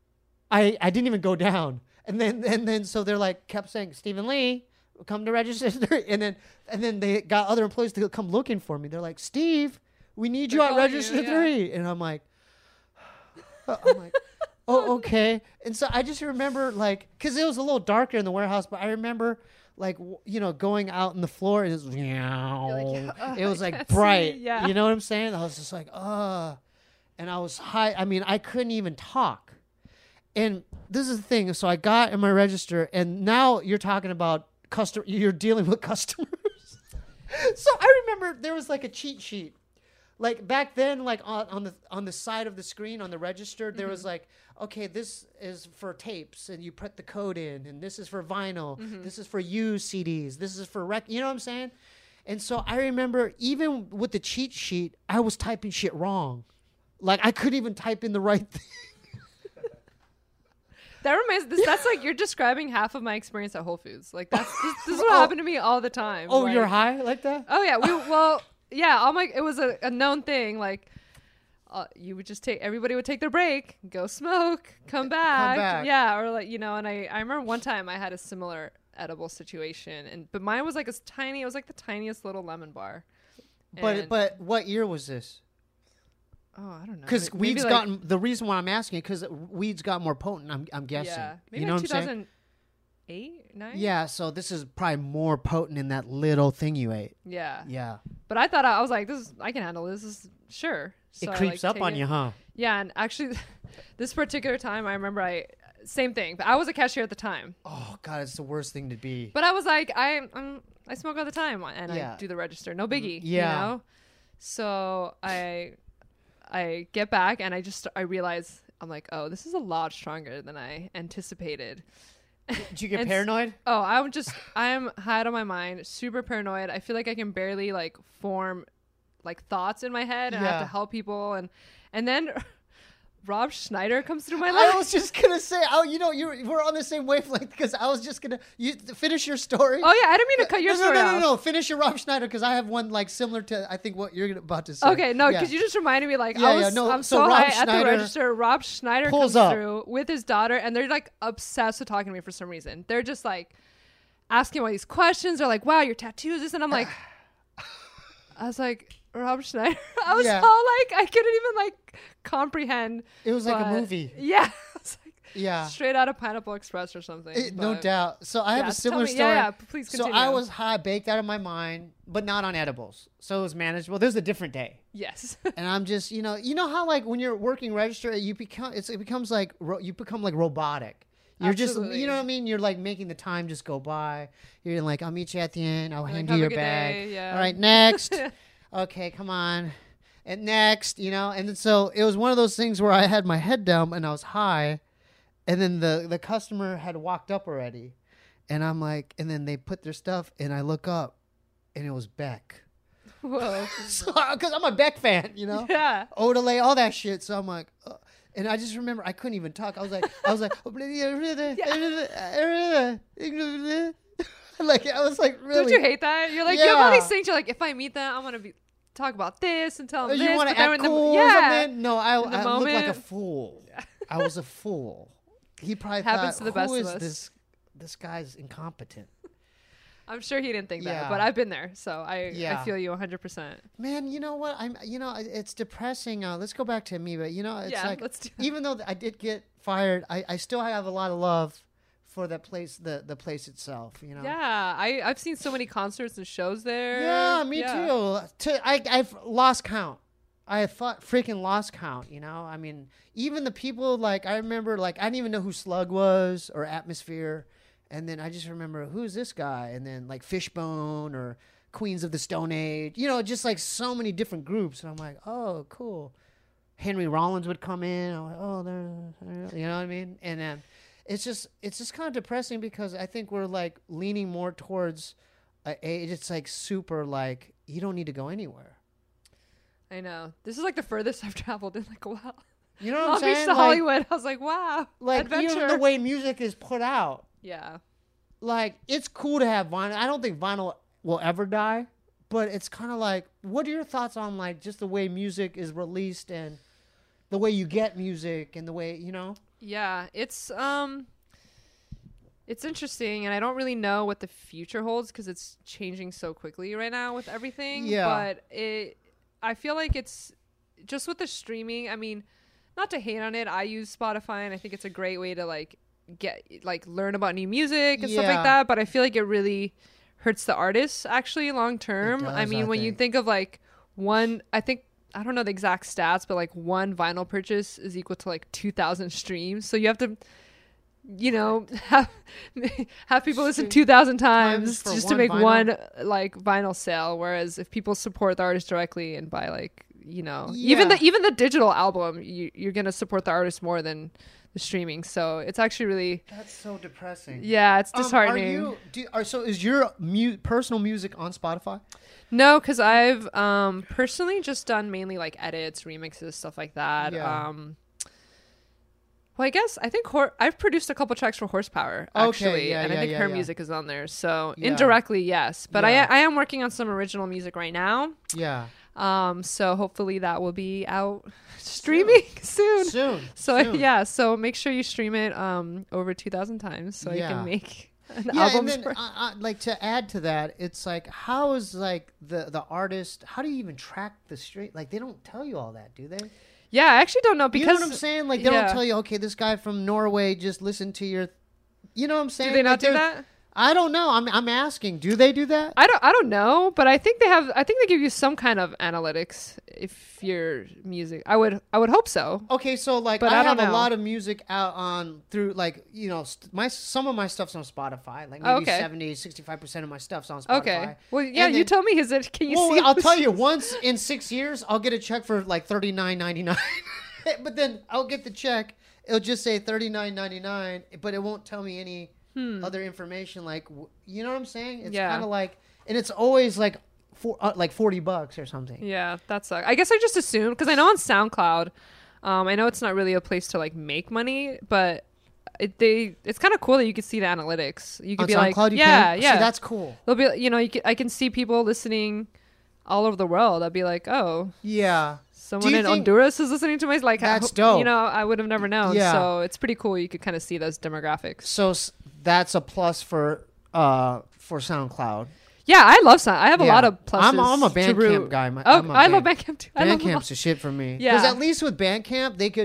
I didn't even go down. And then so they're like kept saying, "Stephen Lee, come to Register 3." And then they got other employees to come looking for me. They're like, "Steve, we need you They're at calling Register you, yeah. 3." And I'm like oh, okay. And so I just remember like, cause it was a little darker in the warehouse, but I remember like, going out on the floor and it was, it was like bright. Yeah. You know what I'm saying? I was just like, and I was high. I mean, I couldn't even talk. And this is the thing. So I got in my register, and now you're talking about you're dealing with customers. So I remember there was like a cheat sheet. Like back then, like on the side of the screen on the register, there was like, okay, this is for tapes, and you put the code in, and this is for vinyl, this is for used CDs, this is for you know what I'm saying? And so I remember even with the cheat sheet, I was typing shit wrong. Like I couldn't even type in the right thing. That reminds that's like you're describing half of my experience at Whole Foods. Like this is what happened to me all the time. Oh, like, you're high like that? Oh yeah, it was a known thing. Like you would just everybody would take their break, go smoke, come back. Yeah, or like and I remember one time I had a similar edible situation, but mine was like it was like the tiniest little lemon bar. But what year was this? Oh, I don't know. Because weed's gotten the reason why I'm asking because weed's got more potent. I'm guessing. Yeah, maybe you know like what I'm saying? 2008, 9. Yeah, so this is probably more potent in that little thing you ate. Yeah. Yeah. But I thought I was like, I can handle this. This is sure. So it creeps up on you, huh? Yeah, and actually, this particular time, I remember same thing. But I was a cashier at the time. Oh God, it's the worst thing to be. But I was like, I smoke all the time, and I do the register, no biggie. Yeah. You know? So I get back and I realize I'm like, oh, this is a lot stronger than I anticipated. Did you get paranoid? Oh, I'm high out of my mind, super paranoid. I feel like I can barely like form like thoughts in my head, and I have to help people, and then Rob Schneider comes through my life. I was just gonna say, we're on the same wavelength because I was just gonna finish your story. Oh yeah, I didn't mean to cut your story off. No. Finish your Rob Schneider because I have one like similar to I think what you're about to say. Okay, no, because you just reminded me like I'm so Rob high Schneider at the register. Rob Schneider comes through with his daughter, and they're like obsessed with talking to me for some reason. They're just like asking all these questions. They're like, "Wow, your tattoos," this, and I'm like, I was like, Rob Schneider. I was all like, I couldn't even like comprehend. It was like a movie. Yeah. It's like, straight out of Pineapple Express or something. No doubt. So I have a similar story. Yeah, please continue. So I was high, baked out of my mind, but not on edibles. So it was manageable. There's a different day. Yes. And I'm just, you know how like when you're working register, it becomes like you become like robotic. You're Absolutely. just, you know what I mean? You're like making the time just go by. You're like, I'll meet you at the end. I'll hand you your bag. Yeah. All right, next. Okay, come on. And next, and then, so it was one of those things where I had my head down and I was high, and then the customer had walked up already, and I'm like, and then they put their stuff, and I look up, and it was Beck. Whoa. Because I'm a Beck fan, Yeah. Odelay, all that shit. So I'm like, and I just remember I couldn't even talk. I was like, like I was like, really? Don't you hate that? You're like, you have all these things. You're like, if I meet them, I want to talk about this and tell them this. You want to act cool or something? No, I looked like a fool. I was a fool. He probably happens thought, to the best who of is us. This guy's incompetent. I'm sure he didn't think that, but I've been there, so I feel you 100%. Man, you know what? It's depressing. Let's go back to me, but it's like let's do even though I did get fired, I still have a lot of love for that place, the place itself. Yeah, I've seen so many concerts and shows there. Yeah, me too. I've lost count. I freaking lost count. I mean, even the people like I remember, like I didn't even know who Slug was or Atmosphere. And then I just remember, who's this guy? And then like Fishbone or Queens of the Stone Age, just like so many different groups. And I'm like, oh, cool. Henry Rollins would come in. I'm like, oh, there, you know what I mean? And then it's just kind of depressing because I think we're like leaning more towards it's like super like you don't need to go anywhere. I know. This is like the furthest I've traveled in like a while. You know what I'm saying? Long Beach to Hollywood. I was like, wow. Like adventure. Even the way music is put out. Yeah. Like, it's cool to have vinyl. I don't think vinyl will ever die, but it's kind of like, what are your thoughts on, like, just the way music is released and the way you get music and the way, Yeah, it's interesting, and I don't really know what the future holds because it's changing so quickly right now with everything. Yeah. But I feel like it's just with the streaming. I mean, not to hate on it. I use Spotify, and I think it's a great way to like learn about new music and stuff like that. But I feel like it really hurts the artists actually long term. I mean, when you think of like one, I don't know the exact stats, but like one vinyl purchase is equal to like 2,000 streams. So you have to, you know, have people listen 2,000 times just to make one like vinyl sale. Whereas if people support the artist directly and buy like, you know, even the digital album, you're gonna support the artist more than the streaming. So it's actually really, that's so depressing. Yeah, it's disheartening. So is your personal music on Spotify? No, because I've personally just done mainly like edits, remixes, stuff like that. Yeah. Well, I think I've produced a couple tracks for Horsepower actually, and I think her music is on there. So indirectly, yes, but I am working on some original music right now. Yeah. So hopefully that will be out streaming soon. So so make sure you stream it over 2,000 times so I can make an album. And then like to add to that, it's like, how is like the artist? How do you even track the stream? Like they don't tell you all that, do they? Yeah, I actually don't know because you know what I'm saying. Like they don't tell you. Okay, this guy from Norway just listened to your. You know what I'm saying? Do they not do that? I don't know. I'm asking. Do they do that? I don't know, but I think they give you some kind of analytics if your music. I would hope so. Okay, so like I have a lot of music out on through like, you know, some of my stuff's on Spotify. Like maybe 65% of my stuff's on Spotify. Okay. Well, yeah, you tell me. Can you see? I'll tell you. Once in 6 years, I'll get a check for like $39.99, but then I'll get the check. It'll just say $39.99, but it won't tell me any other information. Like, you know what I'm saying? It's kind of like, and it's always like like $40 or something. Yeah, that sucks. I guess I just assumed, because I know on SoundCloud, I know it's not really a place to like make money, but it's kind of cool that you can see the analytics. You can on be SoundCloud, like, see, that's cool. They'll be, you know, I can see people listening all over the world. I'd be like, oh, yeah. Someone in Honduras is listening to my, like, that's dope. You know, I would have never known. Yeah. So it's pretty cool. You could kind of see those demographics. So that's a plus for SoundCloud. Yeah, I love Sound. I have a lot of pluses. I'm a Bandcamp guy. I love Bandcamp too. Bandcamp's the shit for me. Yeah. Because at least with Bandcamp, they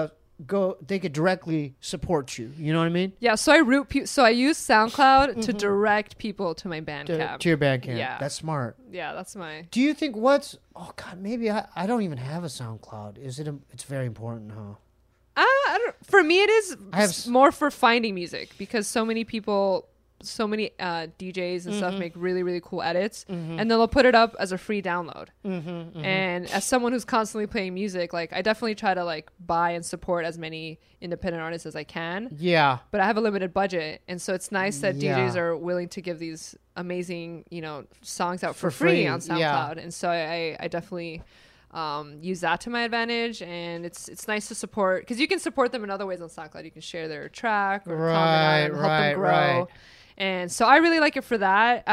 could directly support you. You know what I mean? Yeah. So I use SoundCloud to direct people to my Bandcamp. To your Bandcamp. Yeah. That's smart. Yeah, that's my. Do you think oh God, maybe I don't even have a SoundCloud. It's very important, huh? I don't. For me, it is more for finding music, because so many people, so many DJs and stuff make really, really cool edits, and then they'll put it up as a free download. And as someone who's constantly playing music, like I definitely try to like buy and support as many independent artists as I can. Yeah. But I have a limited budget, and so it's nice that DJs are willing to give these amazing, you know, songs out for free on SoundCloud. Yeah. And so I definitely use that to my advantage, and it's nice to support, because you can support them in other ways on SoundCloud. You can share their track or comment on it and help them grow. Right. And so I really like it for that.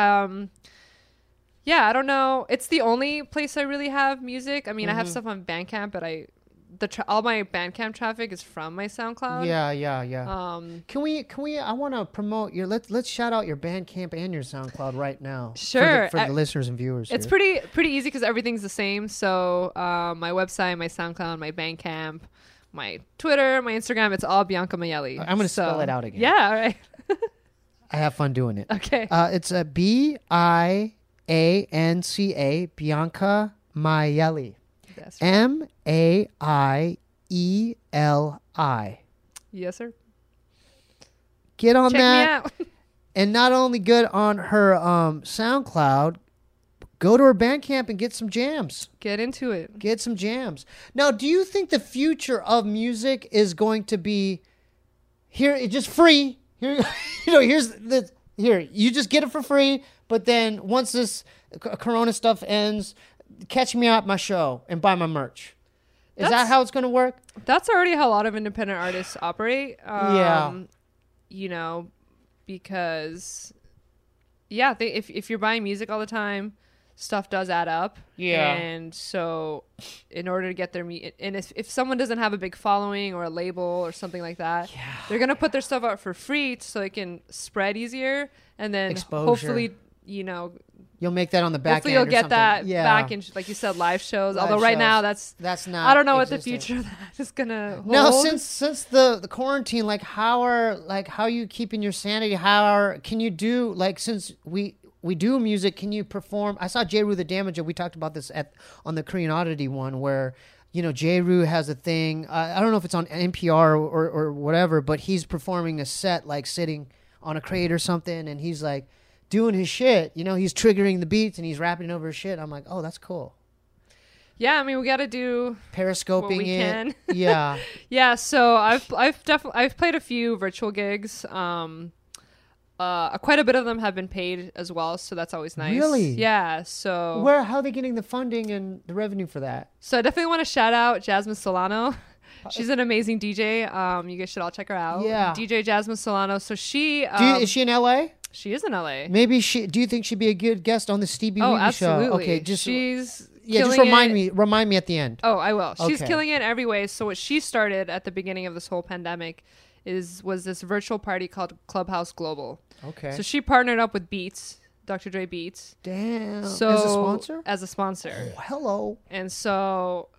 Yeah, I don't know. It's the only place I really have music. I mean, I have stuff on Bandcamp, but all my Bandcamp traffic is from my SoundCloud. Yeah. Can we? I want to promote your. Let's shout out your Bandcamp and your SoundCloud right now. Sure. For the listeners and viewers. It's pretty easy because everything's the same. So my website, my SoundCloud, my Bandcamp, my Twitter, my Instagram, it's all Bianca Maielli. I'm gonna spell it out again. Yeah. All right. I have fun doing it. Okay. It's a Bianca Bianca Maielli. That's right. Maieli. Yes, sir. Get on Check that. Me out. And not only good on her SoundCloud, go to her Bandcamp and get some jams. Get into it. Get some jams. Now, do you think the future of music is going to be here? It's just free. Here, you know. Here, you just get it for free. But then once this Corona stuff ends, catch me at my show and buy my merch. Is that how it's going to work? That's already how a lot of independent artists operate. You know, because if you're buying music all the time, stuff does add up. Yeah. And so in order to get their and if someone doesn't have a big following or a label or something like that, they're going to put their stuff out for free so it can spread easier, and then hopefully, you know, You'll make that on the back Hopefully end. You'll get that yeah. back in, like you said, live shows. Live Although right shows. now that's not. I don't know what the existent. future of that is gonna hold. No, since the quarantine, like how are you keeping your sanity? Can you do, like, since we do music, can you perform? I saw J-Ru the Damager. We talked about this on the Korean Oddity one where, you know, J-Ru has a thing. I don't know if it's on NPR or whatever, but he's performing a set, like sitting on a crate or something, and he's like doing his shit. You know, he's triggering the beats and he's rapping over his shit. I'm like, oh, that's cool. Yeah, I mean, we got to do Periscoping what we can. Yeah. Yeah, so I've played a few virtual gigs. Quite a bit of them have been paid as well, so that's always nice. Really? Yeah. So how are they getting the funding and the revenue for that? So I definitely want to shout out Jasmine Solano. She's an amazing DJ. You guys should all check her out. Yeah. DJ Jasmine Solano. So she is she in LA? She is in LA. Maybe do you think she'd be a good guest on the Stevie Weeby show? Absolutely. Okay, she's just remind me at the end. Oh, I will. She's Okay. killing it in every way. So what she started at the beginning of this whole pandemic was this virtual party called Clubhouse Global. Okay. So she partnered up with Beats, Dr. Dre Beats. Damn. So as a sponsor? As a sponsor. Oh, hello. And so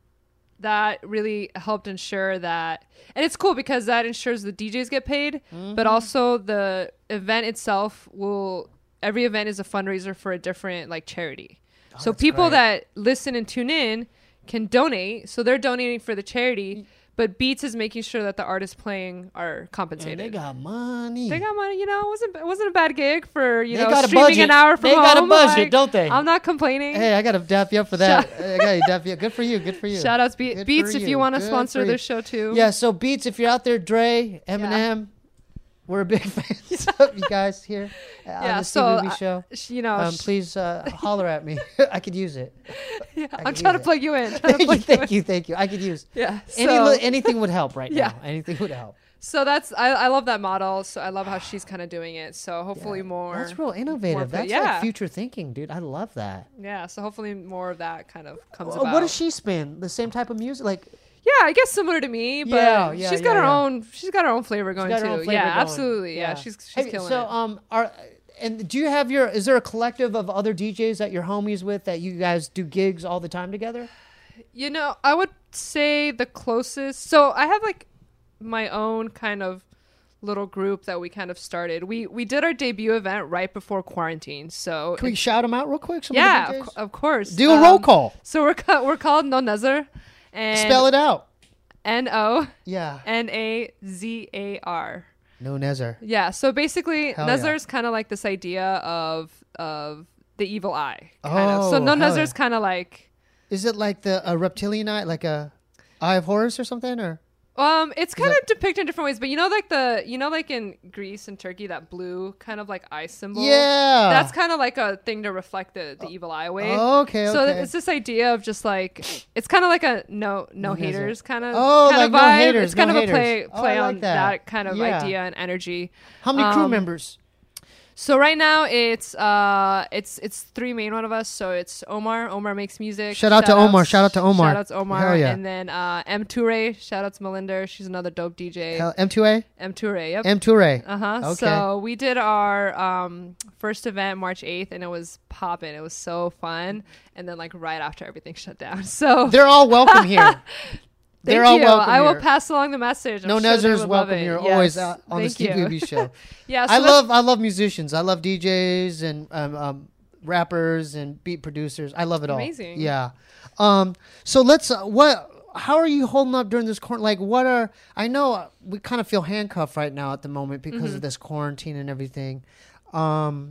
that really helped ensure that, and it's cool because that ensures the DJs get paid, but also the event itself every event is a fundraiser for a different like charity. So people that listen and tune in can donate. So they're donating for the charity, but Beats is making sure that the artists playing are compensated. And they got money. They got money, you know. It wasn't a bad gig for They got a streaming budget. an hour from They home. got a budget, Like, don't they? I'm not complaining. Hey, I got to dap you up for that. I got to dap you up. Good for you. Good for you. Shout outs Good Beats for if you want to Good sponsor for you. this show too. Yeah, so Beats, if you're out there, Dre, Eminem, we're a big fans of you guys here on the Stevie Weeby show. You know, Please holler at me. I could use it. I'm trying to plug you in. Thank you. I could use. Yeah. Anything would help right Yeah. now. Anything would help. So I love that model. So I love how she's kind of doing it. So hopefully more. That's real innovative. That's like future thinking, dude. I love that. Yeah. So hopefully more of that kind of comes about. What does she spin? The same type of music, like. Yeah, I guess similar to me, but she's got her own. She's got her own flavor going too. Yeah, absolutely. Yeah, she's killing it. And do you have is there a collective of other DJs that you're homies with that you guys do gigs all the time together? You know, I would say the closest. So I have like my own kind of little group that we kind of started. We did our debut event right before quarantine. So can we shout them out real quick? Of course. Do a roll call. So we're called No Nezar. And spell it out. NO. Yeah. NAZAR. No Nezar. Yeah. So basically, Nezar is yeah. kind of like this idea of the evil eye. Kind of. So No Nezar is kind of like. Is it like a reptilian eye, like a Eye of Horus or something, or? It's kind of depicted in different ways, but like in Greece and Turkey, that blue kind of like eye symbol. Yeah. That's kind of like a thing to reflect the evil eye away. Oh, okay. So it's this idea of just like, it's kind of like a no haters kind of like of no vibe. haters, it's kind no of a play haters. I like on that kind of idea and energy. How many crew members? So right now it's 3 main one of us. So it's Omar. Omar makes music. Shout out to Omar. Shout out to Omar. Shout out to Omar. Hell yeah. And then M Toure. Shout out to Melinda. She's another dope DJ. M2A? M Toure. Yep. M Toure. Okay. So we did our first event March 8th, and it was popping. It was so fun. And then like right after everything shut down. So they're all welcome here. They're all welcome. I will pass along the message. No Nezar is welcome here. Always on the Stevie Weeby show. Yeah, so I love musicians. I love DJs and rappers and beat producers. I love it all. Amazing. Yeah. So let's how are you holding up during this quarantine? Like, I know we kind of feel handcuffed right now at the moment because of this quarantine and everything. How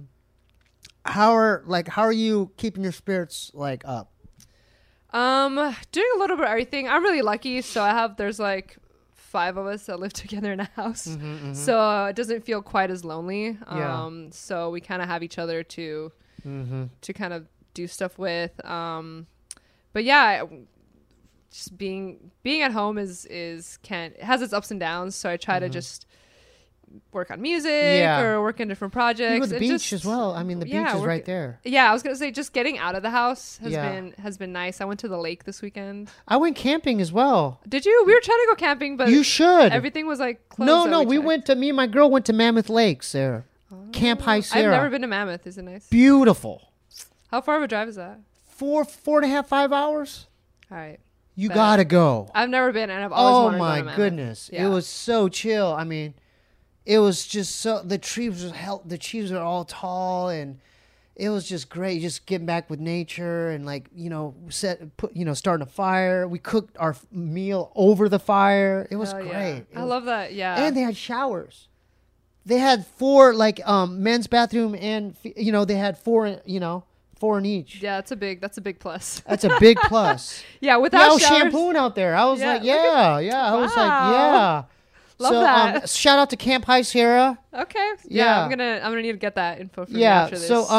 are you keeping your spirits like up? Doing a little bit of everything. I'm really lucky, so there's like 5 of us that live together in a house, so it doesn't feel quite as lonely. So we kind of have each other to kind of do stuff with. But yeah, just being at home it has its ups and downs. So I try to just work on music or work in different projects. You go to the beach as well. I mean, the beach is right there. Yeah, I was gonna say just getting out of the house has been nice. I went to the lake this weekend. I went camping as well. Did you? We were trying to go camping, but you should. Everything was like closed. No, me and my girl went to Mammoth Lakes there. Camp High Sierra. I've never been to Mammoth. Is it nice? Beautiful. How far of a drive is that? 4.5, 5 hours. All right. You gotta go. I've never been, and I've always wanted to go to Mammoth. Oh my goodness. Yeah. It was so chill. I mean, it was just so, the trees were all tall, and it was just great. Just getting back with nature, and like, starting a fire. We cooked our meal over the fire. It was great. I love that. Yeah. And they had showers. They had 4 men's bathroom, and they had 4 in each. Yeah, that's a big plus. That's a big plus. Yeah, without I was showers. shampooing out there. I was like, I was like, yeah. Love that. Shout out to Camp High Sierra. Okay. Yeah. I'm gonna need to get that info from you after this. So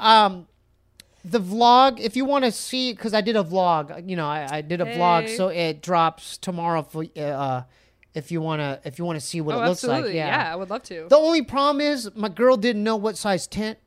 the vlog, if you want to see, because I did a vlog. I did a vlog, so it drops tomorrow for if you wanna see what it looks absolutely. like. Yeah, I would love to. The only problem is my girl didn't know what size tent.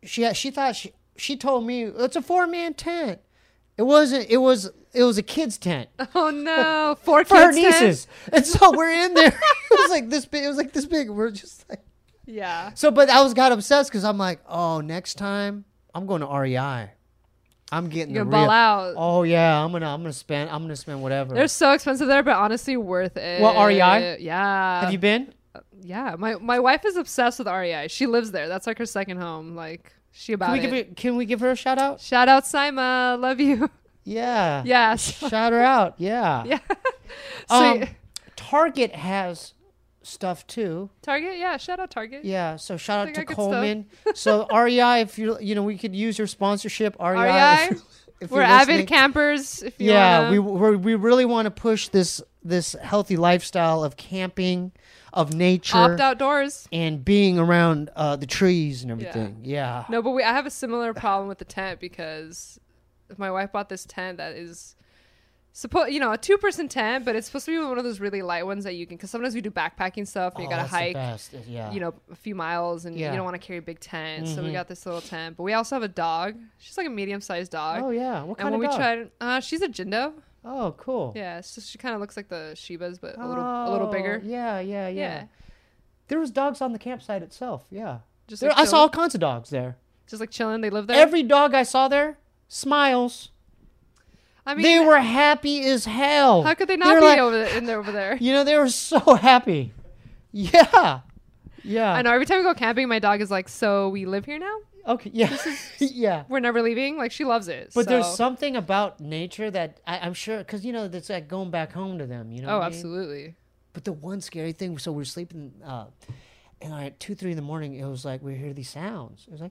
She told me it's a 4-man tent. It wasn't. It was a kid's tent. Oh no, 4 kids for her tent? nieces. And so we're in there. It was like this big. It was like this big. We're just like. Yeah. So, but got obsessed because I'm like, oh, next time I'm going to REI. I'm getting You're gonna ball out. Oh yeah, I'm gonna spend whatever. They're so expensive there, but honestly worth it. What, REI? Yeah. Have you been? Yeah, my wife is obsessed with REI. She lives there. That's like her second home. Like she about Can we give her a shout out? Shout out Sima, love you. Yeah. Yes. Shout her out. Yeah. Yeah. So Target has stuff too. Target, yeah. Shout out Target. Yeah. So shout out to good Coleman. So REI, if we could use your sponsorship. REI. If we're avid campers. If you we really want to push this healthy lifestyle of camping, of nature, opt outdoors, and being around the trees and everything. Yeah. No, but I have a similar problem with the tent because my wife bought this tent that is a 2-person tent, but it's supposed to be one of those really light ones that you can, because sometimes we do backpacking stuff and you gotta hike a few miles, and you don't want to carry a big tent. So we got this little tent, but we also have a dog. She's like a medium-sized dog. Oh yeah. What kind of dog? And we tried, she's a Jindo. Oh, cool. Yeah, it's just, she kind of looks like the Shibas, but a little bigger. Yeah. There was dogs on the campsite itself. Yeah. Just I saw all kinds of dogs there. Just like chilling. They live there. Every dog I saw there, smiles. I mean, they were happy as hell. How could they not be over there? They were so happy. Yeah. I know. Every time we go camping, my dog is like, "So we live here now?" Okay. Yeah. Yeah. We're never leaving. Like, she loves it. But there's something about nature that I'm sure, because it's like going back home to them. Oh, absolutely. But the one scary thing, so we're sleeping, and at 2-3 in the morning, it was like we hear these sounds. It was like,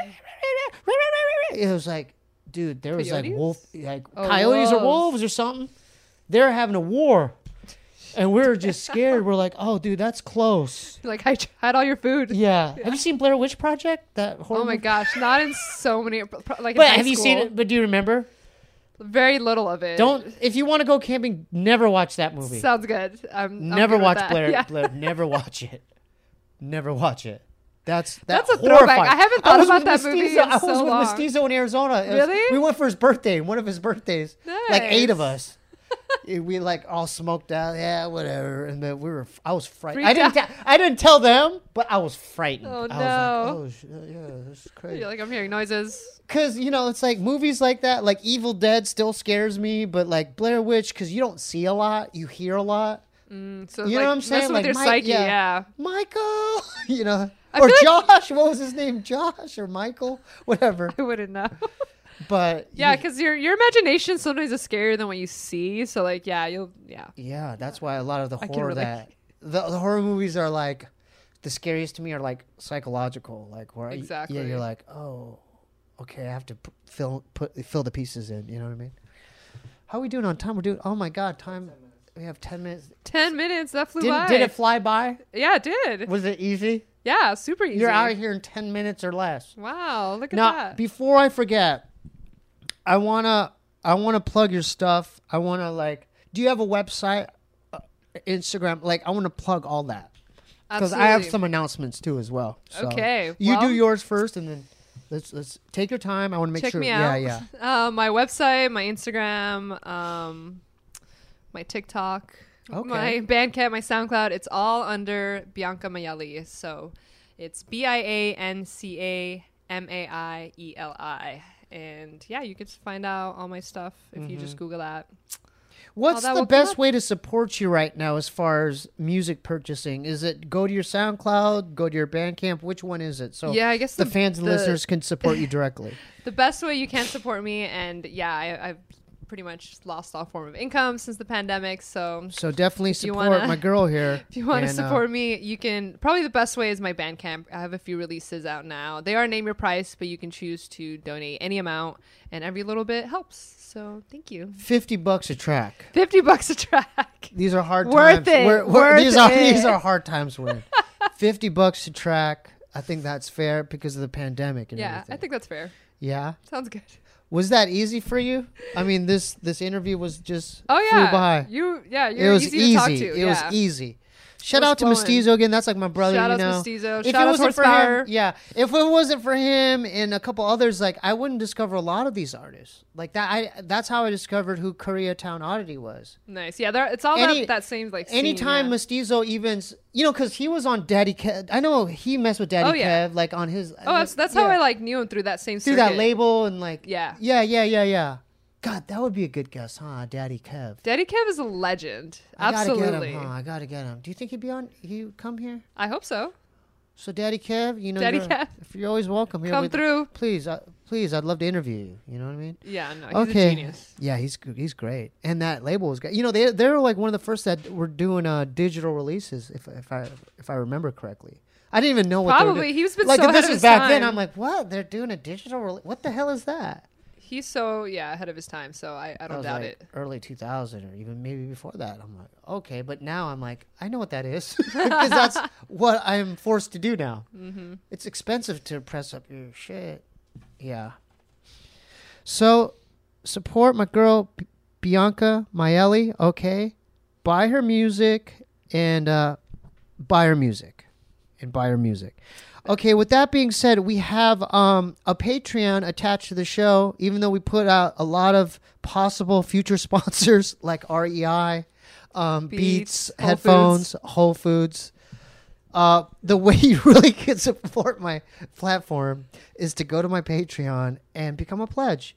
it was like, dude, there was Coyotes? Coyotes or wolves or something. They're having a war, and we're just scared. We're like, oh, dude, that's close. Like, I had all your food. Yeah. Have you seen Blair Witch Project? That horror movie? Gosh, not in so many. Like, but have you seen it? But do you remember? Very little of it. If you want to go camping, never watch that movie. Sounds good. Never watch Blair. Yeah. Blair. Never watch it. Never watch it. That's a throwback. I haven't thought about that movie in so long. I was with Mestizo in Arizona. Really? We went for his birthday. One of his birthdays. Nice. Like 8 of us. We like all smoked out. Yeah, whatever. And then I was frightened. I didn't tell them, but I was frightened. Oh, no. I was like, yeah, this is crazy. You're like, I'm hearing noises. Because, it's like movies like that, like Evil Dead still scares me, but like Blair Witch, because you don't see a lot, you hear a lot. So you know what I'm saying? Messing Like with your psyche, yeah. Michael, or Josh. What was his name? Josh or Michael? Whatever. I wouldn't know. But yeah, because your imagination sometimes is scarier than what you see. So like, yeah, that's why a lot of the horror the horror movies are like the scariest to me are like psychological, like where you're like, oh, okay, I have to fill the pieces in. You know what I mean? How are we doing on time? We're doing. Oh my God, time. We have 10 minutes. 10 minutes. That flew by. Did it fly by? Yeah, it did. Was it easy? Yeah, super easy. You're out of here in 10 minutes or less. Wow, look at that. Now, before I forget, I wanna plug your stuff. I wanna do you have a website, Instagram? Like, I wanna plug all that because I have some announcements too as well. So okay, you do yours first, and then let's take your time. I want to make sure. Check me out. Yeah. My website, my Instagram, my TikTok, my Bandcamp, my SoundCloud. It's all under Bianca Maielli. So it's BiancaMaieli. And yeah, you can find out all my stuff if you just Google that. What's the best way to support you right now as far as music purchasing? Is it go to your SoundCloud, go to your Bandcamp? Which one is it? So yeah, I guess the fans and listeners can support you directly. The best way you can support me, and yeah, I've pretty much lost all form of income since the pandemic, so definitely support my girl here. If you want to support me, you can. Probably the best way is my Bandcamp. I have a few releases out now. They are name your price, but you can choose to donate any amount, and every little bit helps. So thank you. $50 a track. $50 a track. These are hard worth times. These are hard times. $50 a track. I think that's fair because of the pandemic and everything. I think that's fair. Yeah, sounds good. Was that easy for you? I mean, this interview was just flew by. You're it was easy to talk to. It was easy. Shout out to Mestizo again. That's like my brother. Shout out to Mestizo. Shout out to Horsepower. If it wasn't for him and a couple others, like I wouldn't discover a lot of these artists. Like that, that's how I discovered who Koreatown Oddity was. Nice. Yeah, it's all that same like. Anytime Mestizo even, because he was on Daddy Kev. I know he messed with Daddy Kev, like on his. That's how I like knew him through that same. Through that label and like. Yeah. God, that would be a good guess, huh? Daddy Kev. Daddy Kev is a legend. Absolutely. I gotta get him. Do you think he'd come here? I hope so. So Daddy Kev, Kev, if you're always welcome here. Come through. Please, I'd love to interview you. You know what I mean? Yeah, no, he's a genius. Yeah, he's great. And that label is great. They're like one of the first that were doing digital releases, if I remember correctly. I didn't even know what probably he's been like so if ahead this of is his back time. then. I'm like, what? They're doing a digital release? What the hell is that? He's so ahead of his time, so I don't doubt it. Early 2000 or even maybe before that. I'm like, okay, but now I'm like, I know what that is because that's what I'm forced to do now. Mm-hmm. It's expensive to press up your shit. Yeah. So support my girl Bianca Maelli. Okay, buy her music and buy her music. Okay, with that being said, we have a Patreon attached to the show, even though we put out a lot of possible future sponsors like REI, Beats, Headphones, Whole Foods. The way you really can support my platform is to go to my Patreon and become a pledge.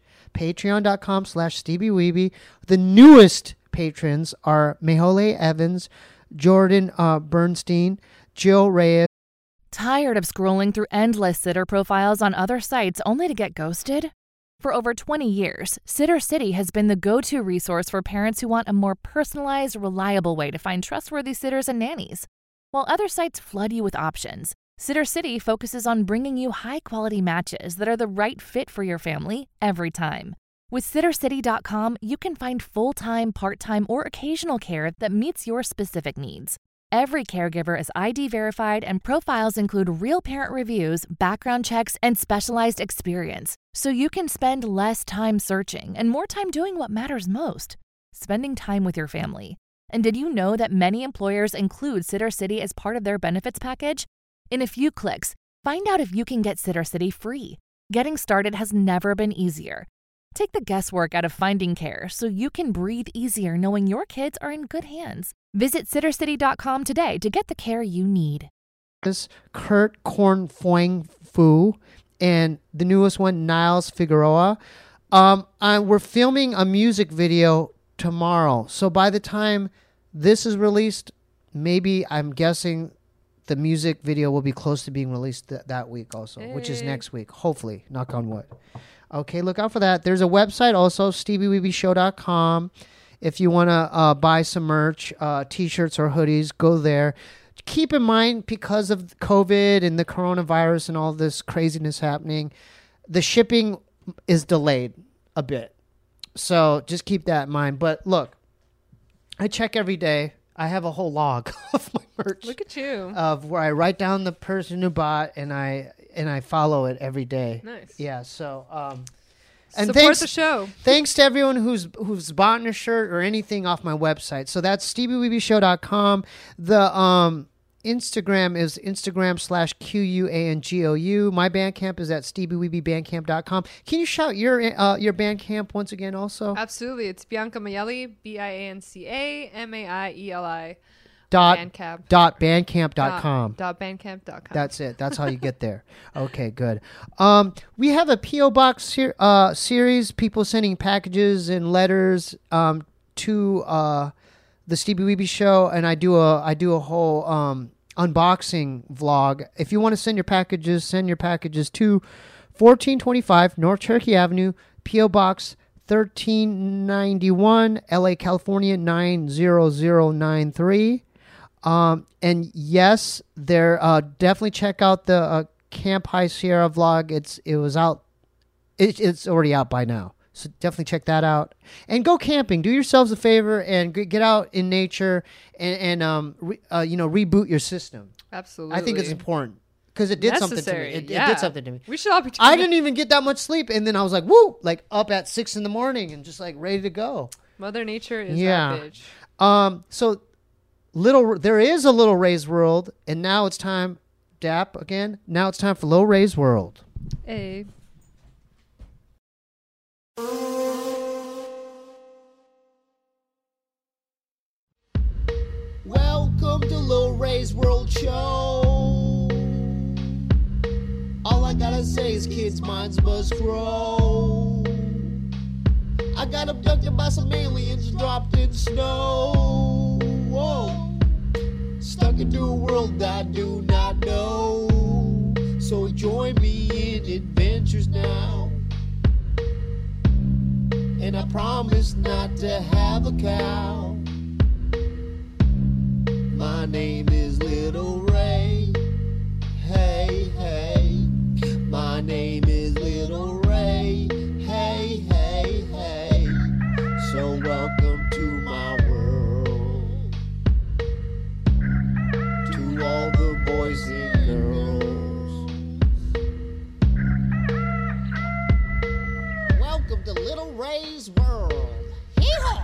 Patreon.com/StevieWeeby. The newest patrons are Mehole Evans, Jordan Bernstein, Jill Reyes. Tired of scrolling through endless sitter profiles on other sites only to get ghosted? For over 20 years, Sitter City has been the go-to resource for parents who want a more personalized, reliable way to find trustworthy sitters and nannies. While other sites flood you with options, Sitter City focuses on bringing you high-quality matches that are the right fit for your family every time. With SitterCity.com, you can find full-time, part-time, or occasional care that meets your specific needs. Every caregiver is ID verified and profiles include real parent reviews, background checks, and specialized experience, so you can spend less time searching and more time doing what matters most, spending time with your family. And did you know that many employers include Sitter City as part of their benefits package? In a few clicks, find out if you can get Sitter City free. Getting started has never been easier. Take the guesswork out of finding care so you can breathe easier knowing your kids are in good hands. Visit SitterCity.com today to get the care you need. This Kurt Kornfoing Fu and the newest one, Niles Figueroa. We're filming a music video tomorrow. So by the time this is released, maybe I'm guessing the music video will be close to being released that week also, which is next week. Hopefully, knock on wood. Okay, look out for that. There's a website also, StevieWeebyShow.com. If you want to buy some merch, T-shirts or hoodies, go there. Keep in mind, because of COVID and the coronavirus and all this craziness happening, the shipping is delayed a bit. So just keep that in mind. But look, I check every day. I have a whole log of my merch. Look at you. Of where I write down the person who bought and I follow it every day. Nice. Yeah, so and support the show. Thanks to everyone who's bought a shirt or anything off my website. So that's StevieWeebyShow.com. The Instagram is Instagram/QUANGOU. My Bandcamp is at StevieWeebyBandcamp.com. Can you shout your Bandcamp once again also? Absolutely. It's Bianca Maelli, BiancaMaili. Bandcamp.com. Bandcamp.com. That's it. That's how you get there. Okay, good. We have a P.O. Box series, people sending packages and letters to the Stevie Weeby Show, and I do a whole unboxing vlog. If you want to send your packages to 1425 North Cherokee Avenue, P.O. Box 1391, LA, California 90093. And yes, there definitely check out the Camp High Sierra vlog. It's already out by now. So definitely check that out. And go camping. Do yourselves a favor and get out in nature and reboot your system. Absolutely. I think it's important because it did something to me. It did something to me. We should all be. I didn't even get that much sleep, and then I was like, woo, like up at 6 a.m. and just like ready to go. Mother Nature is that bitch. So there is a Little Ray's World, and now it's time, Dap again. Now it's time for Little Ray's World. Hey. Welcome to Lil Ray's World Show. All I gotta say is kids' minds must grow. I got abducted by some aliens and dropped in snow. Whoa. Stuck into a world I do not know. So join me in adventures now. And I promise not to have a cow. My name is Little Ray. Hey, hey. My name is Little Ray. Hey, hey, hey. So welcome to my world. To all the boys and girls. Welcome to Little Ray's World. Hee-haw!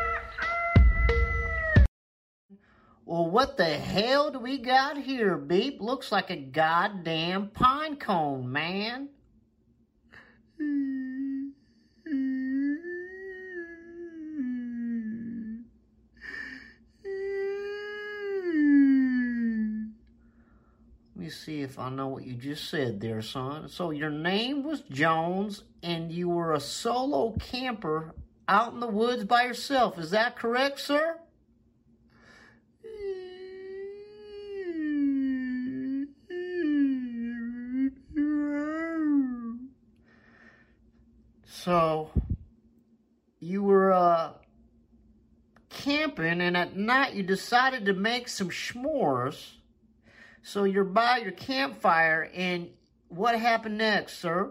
Well, what the hell do we got here, Beep? Looks like a goddamn pine cone, man. Let me see if I know what you just said there, son. So your name was Jones, and you were a solo camper out in the woods by yourself. Is that correct, sir? So, you were camping, and at night you decided to make some s'mores. So you're by your campfire, and what happened next, sir?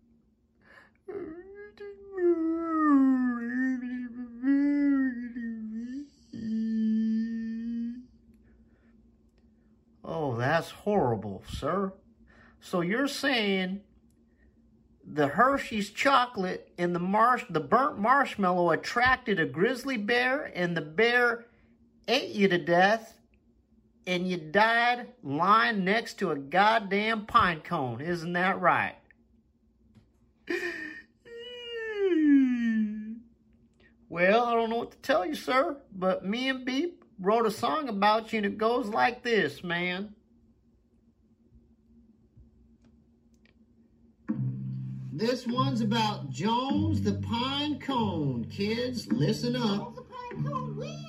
Oh, that's horrible, sir. So you're saying the Hershey's chocolate and the burnt marshmallow attracted a grizzly bear, and the bear ate you to death, and you died lying next to a goddamn pine cone. Isn't that right? Well, I don't know what to tell you, sir, but me and Beep wrote a song about you, and it goes like this, man. This one's about Jones the Pine Cone. Kids, listen up. Jones the Pine Cone, win!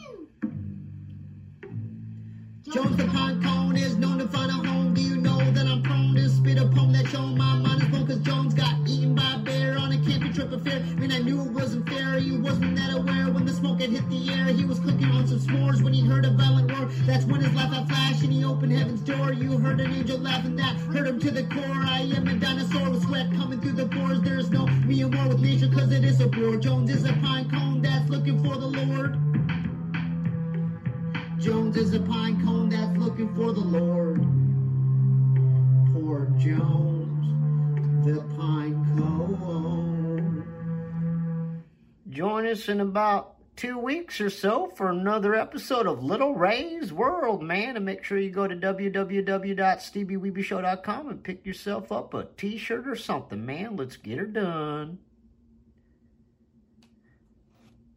Jones the Pine Cone is known to find a home. Do you know that I'm prone to spit a poem that show my mind is blown? Cause Jones got eaten by a bear on a camping trip affair. And I knew it wasn't fair. He wasn't that aware when the smoke had hit the air. He was cooking on some s'mores when he heard a violent roar. That's when his laugh had flashed and he opened heaven's door. You heard an angel laughing that hurt him to the core. I am a dinosaur with sweat coming through the pores. There's no me and war with nature cause it is a bore. Jones is a pine cone that's looking for the Lord. Jones is a pine cone that's looking for the Lord. Poor Jones, the pine cone. Join us in about 2 weeks or so for another episode of Little Ray's World, man. And make sure you go to www.stevieweebyshow.com and pick yourself up a t-shirt or something, man. Let's get her done.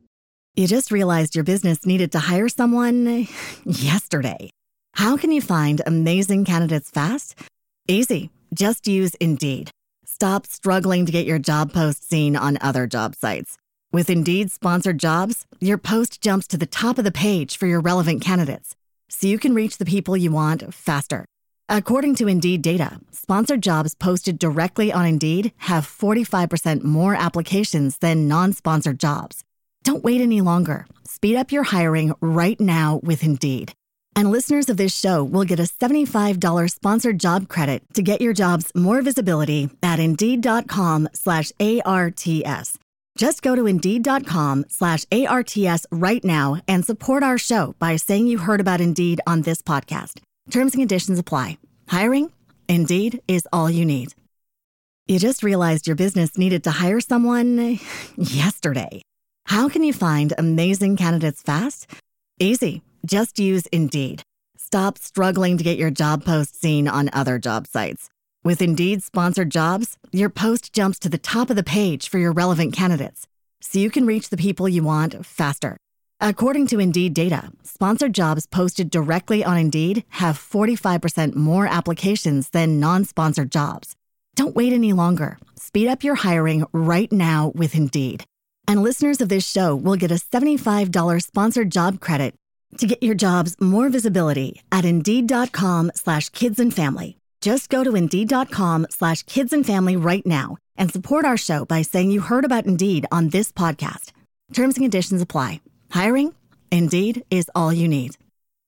You just realized your business needed to hire someone yesterday. How can you find amazing candidates fast? Easy. Just use Indeed. Stop struggling to get your job post seen on other job sites. With Indeed sponsored jobs, your post jumps to the top of the page for your relevant candidates, so you can reach the people you want faster. According to Indeed data, sponsored jobs posted directly on Indeed have 45% more applications than non-sponsored jobs. Don't wait any longer. Speed up your hiring right now with Indeed. And listeners of this show will get a $75 sponsored job credit to get your jobs more visibility at Indeed.com/ARTS. Just go to Indeed.com/ARTS right now and support our show by saying you heard about Indeed on this podcast. Terms and conditions apply. Hiring? Indeed is all you need. You just realized your business needed to hire someone yesterday. How can you find amazing candidates fast? Easy. Just use Indeed. Stop struggling to get your job post seen on other job sites. With Indeed sponsored jobs, your post jumps to the top of the page for your relevant candidates, so you can reach the people you want faster. According to Indeed data, sponsored jobs posted directly on Indeed have 45% more applications than non-sponsored jobs. Don't wait any longer. Speed up your hiring right now with Indeed. And listeners of this show will get a $75 sponsored job credit to get your jobs more visibility at Indeed.com/kidsandfamily. Just go to Indeed.com/kidsandfamily right now and support our show by saying you heard about Indeed on this podcast. Terms and conditions apply. Hiring? Indeed is all you need.